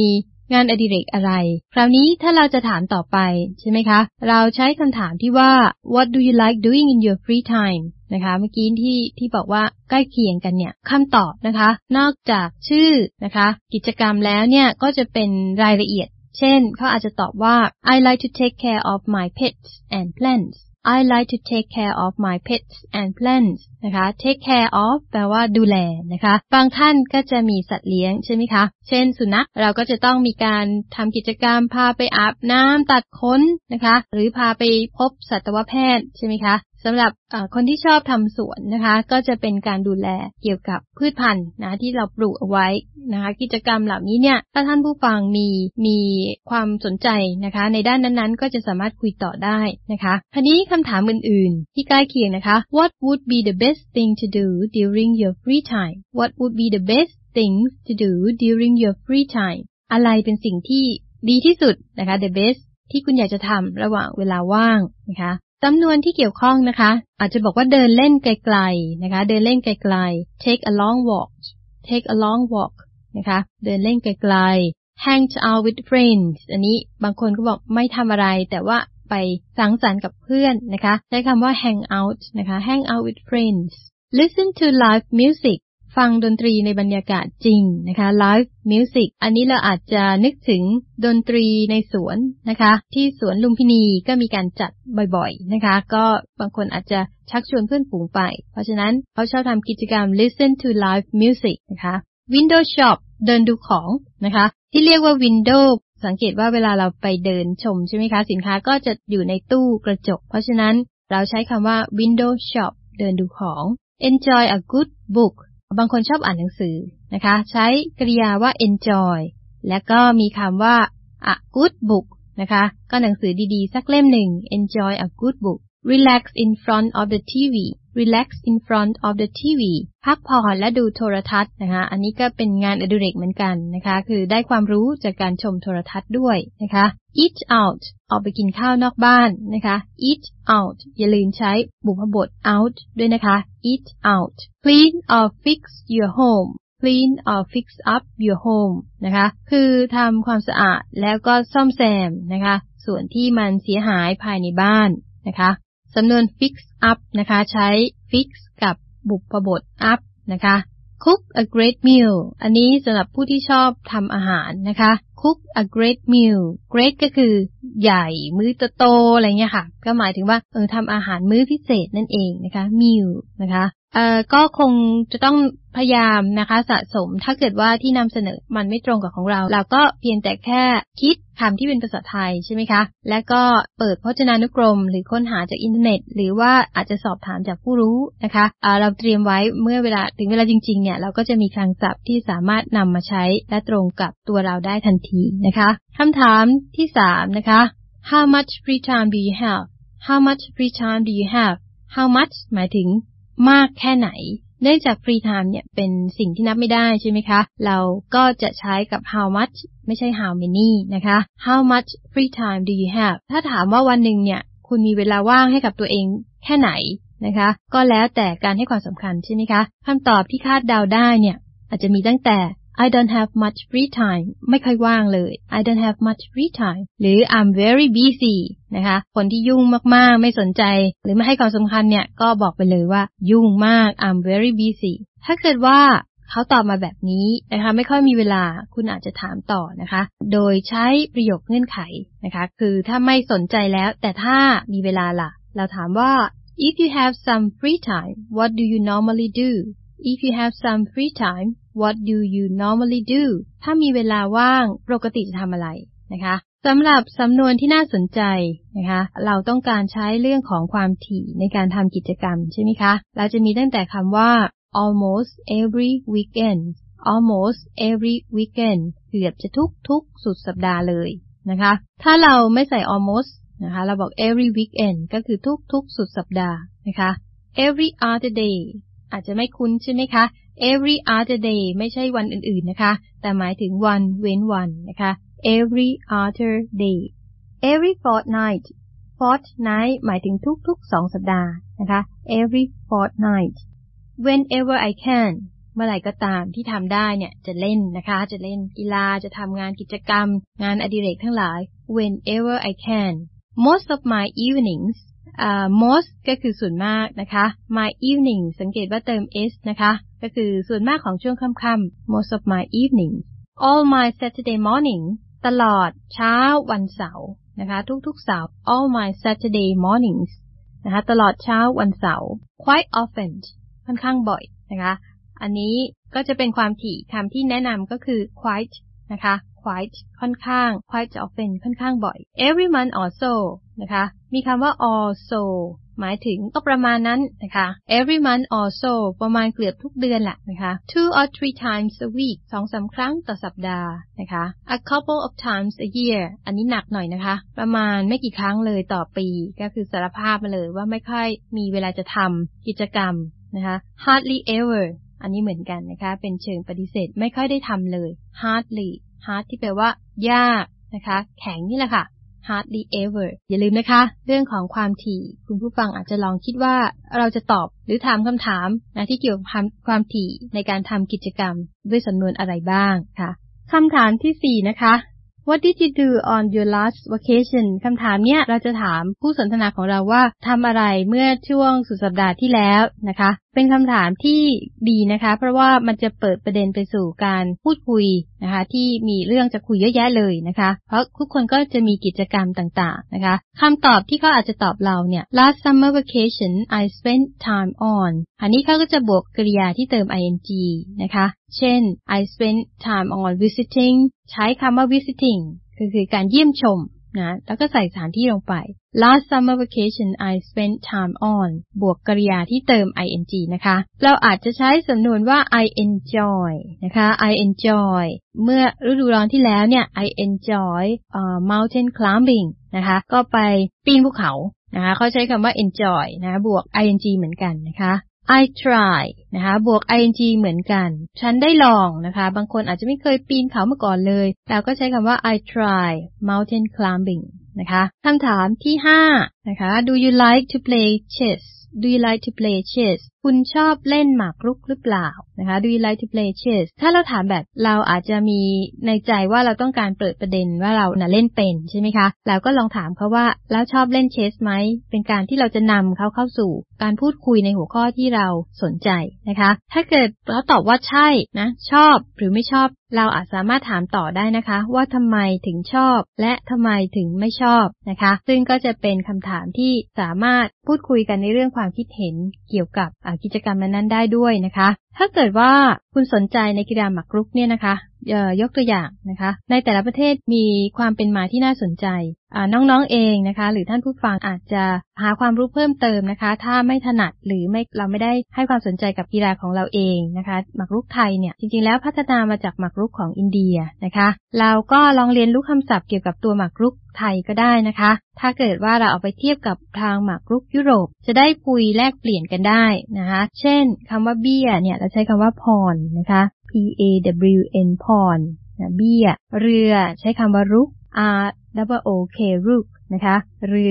งานอดิเรกอะไรคราวนี้ถ้าเราจะถามต่อไปใช่ไหมคะเราใช้คำถามที่ว่า What do you like doing in your free time นะคะเมื่อกี้ที่บอกว่าใกล้เคียงกันเนี่ยคำตอบนะคะนอกจากชื่อนะคะกิจกรรมแล้วเนี่ยก็จะเป็นรายละเอียดเช่นเขาอาจจะตอบว่า I like to take care of my pets and plants I like to take care of my pets and plants นะคะ take care of แปลว่าดูแลนะคะบางท่านก็จะมีสัตว์เลี้ยงใช่ไหมคะเช่นสุนัขเราก็จะต้องมีการทำกิจกรรมพาไปอาบน้ำตัดขนนะคะหรือพาไปพบสัตวแพทย์ใช่ไหมคะสำหรับคนที่ชอบทำสวนนะคะก็จะเป็นการดูแลเกี่ยวกับพืชพันธุ์นะที่เราปลูกเอาไว้นะคะกิจกรรมเหล่านี้เนี่ยถ้าท่านผู้ฟังมีความสนใจนะคะในด้านนั้นๆก็จะสามารถคุยต่อได้นะคะทีนี้คำถามอื่นๆที่ใกล้เคียงนะคะ What would be the best thing to do during your free time What would be the best things to do during your free time อะไรเป็นสิ่งที่ดีที่สุดนะคะ the best ที่คุณอยากจะทำระหว่างเวลาว่างนะคะจำนวนที่เกี่ยวข้องนะคะอาจจะบอกว่าเดินเล่นไกลๆนะคะเดินเล่นไกลๆ take a long walk take a long walk นะคะเดินเล่นไกลๆ hang out with friends อันนี้บางคนก็บอกไม่ทำอะไรแต่ว่าไปสังสรรค์กับเพื่อนนะคะใช้คำว่า hang out นะคะ hang out with friends listen to live music ฟังดนตรีในบรรยากาศจริงนะคะ live music อันนี้เราอาจจะนึกถึงดนตรีในสวนนะคะที่สวนลุมพินีก็มีการจัดบ่อยๆนะคะก็บางคนอาจจะชักชวนเพื่อนฝูงไปเพราะฉะนั้นเขาชอบทำกิจกรรม listen to live music นะคะ window shop เดินดูของนะคะที่เรียกว่า window สังเกตว่าเวลาเราไปเดินชมใช่ไหมคะสินค้าก็จะอยู่ในตู้กระจกเพราะฉะนั้นเราใช้คำว่า window shop เดินดูของ enjoy a good book บางคนชอบอ่านหนังสือนะคะใช้กริยาว่า enjoy และก็มีคำว่า a good book นะคะก็หนังสือดีๆสักเล่มหนึ่ง enjoy a good book relax in front of the TV relax in front of the TV พักผ่อนและดูโทรทัศน์นะคะอันนี้ก็เป็นงานอดิเรกเหมือนกันนะคะคือได้ความรู้จากการชมโทรทัศน์ด้วยนะคะ eat out ออกไปกินข้าวนอกบ้านนะคะ eat out อย่าลืมใช้บุพบท out ด้วยนะคะ eat out clean or fix your home clean or fix up your home นะคะคือทำความสะอาดแล้วก็ซ่อมแซมนะคะส่วนที่มันเสียหายภายในบ้านนะคะสำนวน fix up นะคะใช้ fix กับบุพบท up นะคะ cook a great meal อันนี้สำหรับผู้ที่ชอบทำอาหารนะคะ cook a great meal great ก็คือใหญ่มื้อโตๆอะไรเงี้ยค่ะก็หมายถึงว่าทำอาหารมื้อพิเศษนั่นเองนะคะ meal นะคะก็คงจะต้องพยายามนะคะสะสมถ้าเกิดว่าที่นำเสนอมันไม่ตรงกับของเราเราก็เพียงแต่แค่คิดคำที่เป็นภาษาไทยใช่ไหมคะแล้วก็เปิดพจนานุกรมหรือค้นหาจากอินเทอร์เน็ตหรือว่าอาจจะสอบถามจากผู้รู้นะคะเราเตรียมไว้เมื่อเวลาถึงเวลาจริงๆเนี่ยเราก็จะมีคลังศัพท์ที่สามารถนำมาใช้และตรงกับตัวเราได้ทันทีนะคะคำถามที่3นะคะ How much free time do you have How much free time do you have How much หมายถึงมากแค่ไหนเนื่องจาก free time เนี่ยเป็นสิ่งที่นับไม่ได้ใช่ไหมคะเราก็จะใช้กับ how much ไม่ใช่ how many นะคะ how much free time do you have ถ้าถามว่าวันหนึ่งเนี่ยคุณมีเวลาว่างให้กับตัวเองแค่ไหนนะคะก็แล้วแต่การให้ความสำคัญใช่ไหมคะคำตอบที่คาดเดาได้เนี่ยอาจจะมีตั้งแต่ I don't have much free time ไม่ค่อยว่างเลย I don't have much free time หรือ I'm very busy นะคะคนที่ยุ่งมากๆไม่สนใจหรือไม่ให้ความสำคัญเนี่ยก็บอกไปเลยว่ายุ่งมาก I'm very busy ถ้าเกิดว่าเขาตอบมาแบบนี้นะคะไม่ค่อยมีเวลาคุณอาจจะถามต่อนะคะโดยใช้ประโยคเงื่อนไขนะคะคือถ้าไม่สนใจแล้วแต่ถ้ามีเวลาล่ะเราถามว่า If you have some free time what do you normally do If you have some free time what do you normally do ถ้ามีเวลาว่างปกติจะทำอะไรนะคะสำหรับสำนวนที่น่าสนใจนะคะเราต้องการใช้เรื่องของความถี่ในการทำกิจกรรมใช่ไหมคะเราจะมีตั้งแต่คำว่า almost every weekend almost every weekend เกือบจะทุกสุดสัปดาห์เลยนะคะถ้าเราไม่ใส่ almost นะคะเราบอก every weekend ก็คือทุกสุดสัปดาห์นะคะ every other day อาจจะไม่คุ้นใช่ไหมคะ every other day ไม่ใช่วันอื่นๆนะคะแต่หมายถึงวันเว้นวันนะคะ every other day every fortnight fortnight หมายถึงทุกๆ2 สัปดาห์นะคะ every fortnight whenever I can เมื่อไหร่ก็ตามที่ทำได้เนี่ยจะเล่นนะคะจะเล่นกีฬาจะทำงานกิจกรรมงานอดิเรกทั้งหลาย whenever I can most of my evenings most ก็คือส่วนมากนะคะ my evening สังเกตว่าเติม s นะคะก็คือส่วนมากของช่วงค่ำๆ most of my evenings all my Saturday morning ตลอดเช้าวันเสาร์นะคะทุกๆเสาร์ all my Saturday mornings นะคะตลอดเช้าวันเสาร์ quite often ค่อนข้างบ่อยนะคะอันนี้ก็จะเป็นความถี่คำที่แนะนำก็คือ quite นะคะ quite ค่อนข้าง quite often ค่อนข้างบ่อย every month or so นะคะมีคำว่า also หมายถึงก็ประมาณนั้นนะคะ every month or so ประมาณเกือบทุกเดือนแหละนะคะ 2 or 3 times a week 2-3 ครั้งต่อสัปดาห์นะคะ a couple of times a year อันนี้หนักหน่อยนะคะประมาณไม่กี่ครั้งเลยต่อปีก็คือสารภาพมาเลยว่าไม่ค่อยมีเวลาจะทำกิจกรรมนะคะ hardly ever อันนี้เหมือนกันนะคะเป็นเชิงปฏิเสธไม่ค่อยได้ทำเลย hardly hard ที่แปลว่ายากนะคะแข็งนี่แหละค่ะ hardly ever อย่าลืมนะคะเรื่องของความถี่คุณผู้ฟังอาจจะลองคิดว่าเราจะตอบหรือถามคำถามนะที่เกี่ยวกับความถี่ในการทำกิจกรรมด้วยสำนวนอะไรบ้างค่ะคำถามที่4นะคะ What did you do on your last vacation คำถามเนี้ยเราจะถามผู้สนทนาของเราว่าทำอะไรเมื่อช่วงสุดสัปดาห์ที่แล้วนะคะเป็นคำถามที่ดีนะคะเพราะว่ามันจะเปิดประเด็นไปสู่การพูดคุยนะคะที่มีเรื่องจะคุยเยอะแยะเลยนะคะเพราะทุกคนก็จะมีกิจกรรมต่างๆนะคะคำตอบที่เขาอาจจะตอบเราเนี่ย last summer vacation I spent time on อันนี้เขาก็จะบวกกริยาที่เติม ing นะคะเช่น I spent time on visiting ใช้คำว่า visiting คือการเยี่ยมชมนะแล้วก็ใส่สถานที่ลงไป Last summer vacation I spent time on บวกกริยาที่เติม ing นะคะเราอาจจะใช้สำนวนว่า I enjoy นะคะ I enjoy เมื่อฤดูร้อนที่แล้วเนี่ย I enjoy mountain climbing นะคะก็ไปปีนภูเขานะคะเขาใช้คำว่า enjoy นะบวก ing เหมือนกันนะคะ I try นะคะบวก ing เหมือนกันฉันได้ลองนะคะบางคนอาจจะไม่เคยปีนเขามาก่อนเลยเราก็ใช้คำว่า I try mountain climbing นะคะคำถามที่5นะคะ Do you like to play chess Do you like to play chess คุณชอบเล่นหมากรุกหรือเปล่านะคะ Do you like to play chess ถ้าเราถามแบบเราอาจจะมีในใจว่าเราต้องการเปิดประเด็นว่าเราเล่นเป็นใช่ไหมคะเราก็ลองถามเขาว่าแล้วชอบเล่นเชสไหมเป็นการที่เราจะนำเขาเข้าสู่การพูดคุยในหัวข้อที่เราสนใจนะคะถ้าเกิดเราตอบว่าใช่นะชอบหรือไม่ชอบเราอาจสามารถถามต่อได้นะคะว่าทำไมถึงชอบและทำไมถึงไม่ชอบนะคะซึ่งก็จะเป็นคำถามที่สามารถพูดคุยกันในเรื่องความคิดเห็นเกี่ยวกับกิจกรรมนั้นได้ด้วยนะคะถ้าเกิดว่าคุณสนใจในกีฬาหมากรุกเนี่ยนะคะยกตัวอย่างนะคะในแต่ละประเทศมีความเป็นมาที่น่าสนใจน้องๆเองนะคะหรือท่านผู้ฟังอาจจะหาความรู้เพิ่มเติมนะคะถ้าไม่ถนัดหรือเราไม่ได้ให้ความสนใจกับกีฬาของเราเองนะคะหมากรุกไทยเนี่ยจริงๆแล้วพัฒนามาจากหมากรุกของอินเดียนะคะเราก็ลองเรียนรู้คำศัพท์เกี่ยวกับตัวหมากรุกไทยก็ได้นะคะถ้าเกิดว่าเราเอาไปเทียบกับทางหมากรุกยุโรปจะได้คุยแลกเปลี่ยนกันได้นะคะเช่นคำว่าเบี้ยเนี่ยเราใช้คำว่าพรนะคะ PAWN พรเบี้ยเรือใช้คำว่ารุก ROOK รุกนะคะเรือ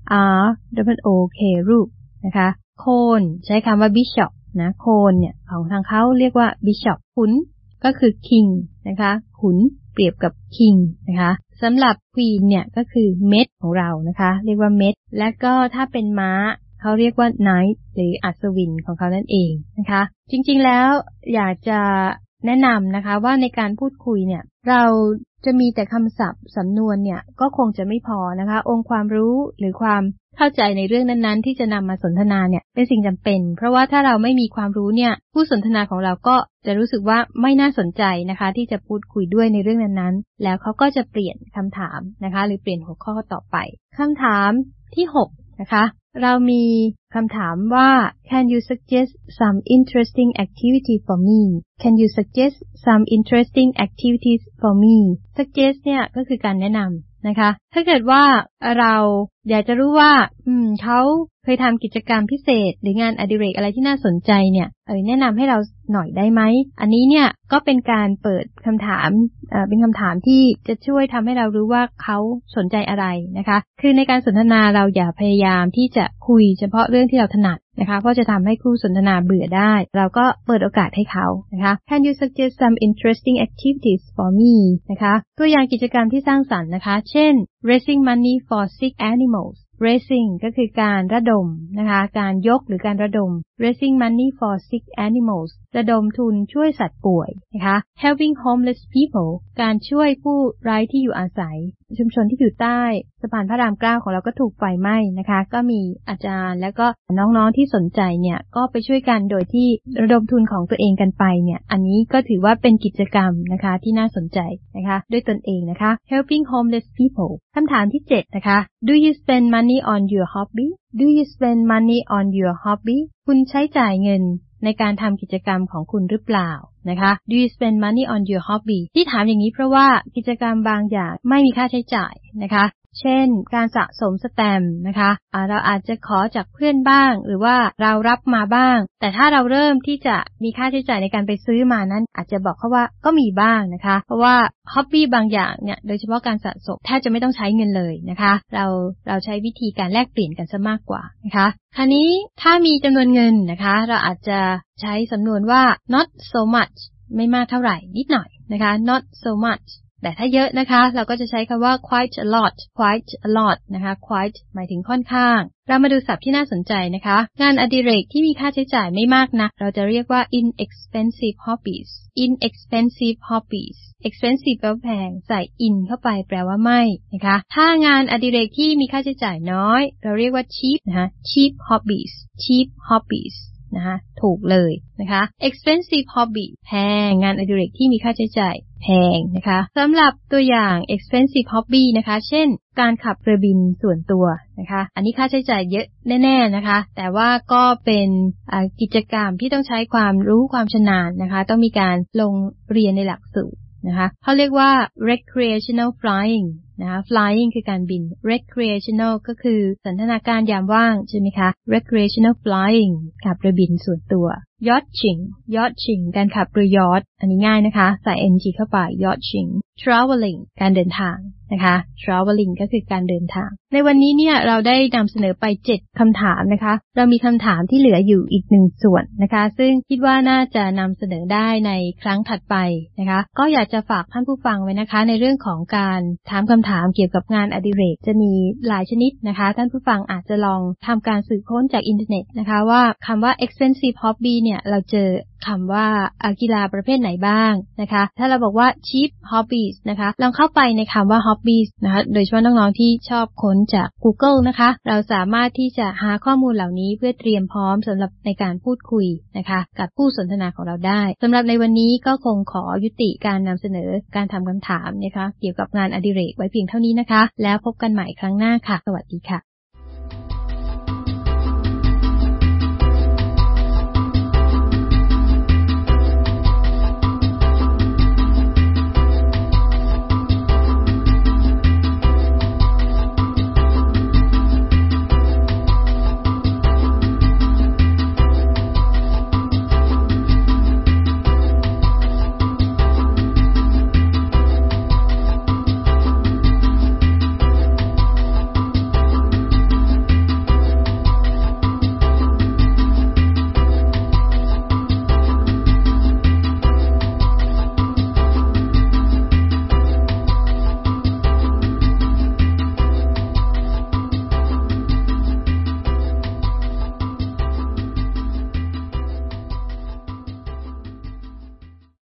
ROOK รุกนะคะโคนใช้คำว่า bishop นะโคนเนี่ยของทางเขาเรียกว่า bishop ขุนก็คือ king นะคะขุนเปรียบกับ king นะคะสำหรับ queen เนี่ยก็คือเม็ดของเรานะคะเรียกว่าเม็ดและก็ถ้าเป็นม้าเขาเรียกว่า knight หรืออัศวินของเขานั่นเองนะคะจริงๆแล้วอยากจะแนะนำนะคะว่าในการพูดคุยเนี่ยเราจะมีแต่คำศัพท์สำนวนเนี่ยก็คงจะไม่พอนะคะองค์ความรู้หรือความเข้าใจในเรื่องนั้นๆที่จะนำมาสนทนาเนี่ยเป็นสิ่งจำเป็นเพราะว่าถ้าเราไม่มีความรู้เนี่ยผู้สนทนาของเราก็จะรู้สึกว่าไม่น่าสนใจนะคะที่จะพูดคุยด้วยในเรื่องนั้นๆแล้วเขาก็จะเปลี่ยนคำถามนะคะหรือเปลี่ยนหัวข้อต่อไปคำถามที่6นะคะเรามีคำถามว่า Can you suggest some interesting activity for me Can you suggest some interesting activities for me suggest เนี่ยก็คือการแนะนำนะคะถ้าเกิดว่าเราอยากจะรู้ว่าเขาเคยทำกิจกรรมพิเศษหรืองานอดิเรกอะไรที่น่าสนใจเนี่ยแนะนำให้เราหน่อยได้ไหมอันนี้เนี่ยก็เป็นการเปิดคำถามเป็นคำถามที่จะช่วยทำให้เรารู้ว่าเขาสนใจอะไรนะคะคือในการสนทนาเราอย่าพยายามที่จะคุยเฉพาะเรื่องที่เราถนัดนะคะเพราะจะทำให้คู่สนทนาเบื่อได้เราก็เปิดโอกาสให้เขานะคะ Can you suggest some interesting activities for me นะคะตัวอย่างกิจกรรมที่สร้างสรรค์นะคะเช่น raising money for sick animals raising ก็คือการระดมนะคะการยกหรือการระดม raising money for sick animals ระดมทุนช่วยสัตว์ป่วยนะคะ helping homeless people การช่วยผู้ไร้ที่อยู่อาศัยชุมชนที่อยู่ใต้สะพานพระราม 9ของเราก็ถูกไฟไหม้นะคะก็มีอาจารย์แล้วก็น้องๆที่สนใจเนี่ยก็ไปช่วยกันโดยที่ระดมทุนของตัวเองกันไปเนี่ยอันนี้ก็ถือว่าเป็นกิจกรรมนะคะที่น่าสนใจนะคะด้วยตนเองนะคะ helping homeless people คำถามที่7นะคะ Do you spend money on your hobby Do you spend money on your hobby คุณใช้จ่ายเงินในการทำกิจกรรมของคุณหรือเปล่านะคะ Do you spend money on your hobby ที่ถามอย่างนี้เพราะว่ากิจกรรมบางอย่างไม่มีค่าใช้จ่ายนะคะเช่นการสะสมสแตมป์นะคะเราอาจจะขอจากเพื่อนบ้างหรือว่าเรารับมาบ้างแต่ถ้าเราเริ่มที่จะมีค่าใช้จ่ายในการไปซื้อมานั้นอาจจะบอกเขาว่าก็มีบ้างนะคะเพราะว่าฮ็อบบี้บางอย่างเนี่ยโดยเฉพาะการสะสมแทบจะไม่ต้องใช้เงินเลยนะคะเราใช้วิธีการแลกเปลี่ยนกันซะมากกว่านะคะคราวนี้ถ้ามีจำนวนเงินนะคะเราอาจจะใช้สำนวนว่า not so much ไม่มากเท่าไหร่นิดหน่อยนะคะ not so muchแต่ถ้าเยอะนะคะเราก็จะใช้คำว่า quite a lot นะคะ quite หมายถึงค่อนข้างเรามาดูศัพท์ที่น่าสนใจนะคะงานอดิเรกที่มีค่าใช้จ่ายไม่มากนักเราจะเรียกว่า inexpensive hobbies expensive แปลว่าแพงใส่ in เข้าไปแปลว่าไม่นะคะถ้างานอดิเรกที่มีค่าใช้จ่ายน้อยเราเรียกว่า cheap นะคะ cheap hobbiesนะคะถูกเลยนะคะ expensive hobby แพงงานอดิเรกที่มีค่าใช้จ่ายแพงนะคะสำหรับตัวอย่าง expensive hobby นะคะเช่นการขับเรือบินส่วนตัวนะคะอันนี้ค่าใช้จ่ายเยอะแน่ๆนะคะแต่ว่าก็เป็นกิจกรรมที่ต้องใช้ความรู้ความชำนาญนะคะต้องมีการลงเรียนในหลักสูตรนะคะเขาเรียกว่า recreational flying นะคะ flying คือการบิน recreational ก็คือสันทนาการยามว่างใช่ไหมคะ recreational flying ขับเรือบินส่วนตัว yachting การขับเรือยอชต์อันนี้ง่ายนะคะใส่ ng เข้าไป yachting traveling การเดินทางนะคะ traveling ก็คือการเดินทางในวันนี้เนี่ยเราได้นำเสนอไป7คำถามนะคะเรามีคำถามที่เหลืออยู่อีก1ส่วนนะคะซึ่งคิดว่าน่าจะนำเสนอได้ในครั้งถัดไปนะคะก็อยากจะฝากท่านผู้ฟังไว้นะคะในเรื่องของการถามคำถามเกี่ยวกับงานอดิเรกจะมีหลายชนิดนะคะท่านผู้ฟังอาจจะลองทำการสืบค้นจากอินเทอร์เน็ตนะคะว่าคำว่า expensive hobby เนี่ยเราเจอคำว่ากีฬาประเภทไหนบ้างนะคะถ้าเราบอกว่า cheap hobbies นะคะลองเข้าไปในคำว่า hobbies นะคะโดยเฉพาะน้องๆที่ชอบค้นจาก Google นะคะเราสามารถที่จะหาข้อมูลเหล่านี้เพื่อเตรียมพร้อมสำหรับในการพูดคุยนะคะกับผู้สนทนาของเราได้สำหรับในวันนี้ก็คงขอยุติการนำเสนอการทำคำถามนะคะเกี่ยวกับงานอดิเรกไว้เพียงเท่านี้นะคะแล้วพบกันใหม่ครั้งหน้าค่ะสวัสดีค่ะ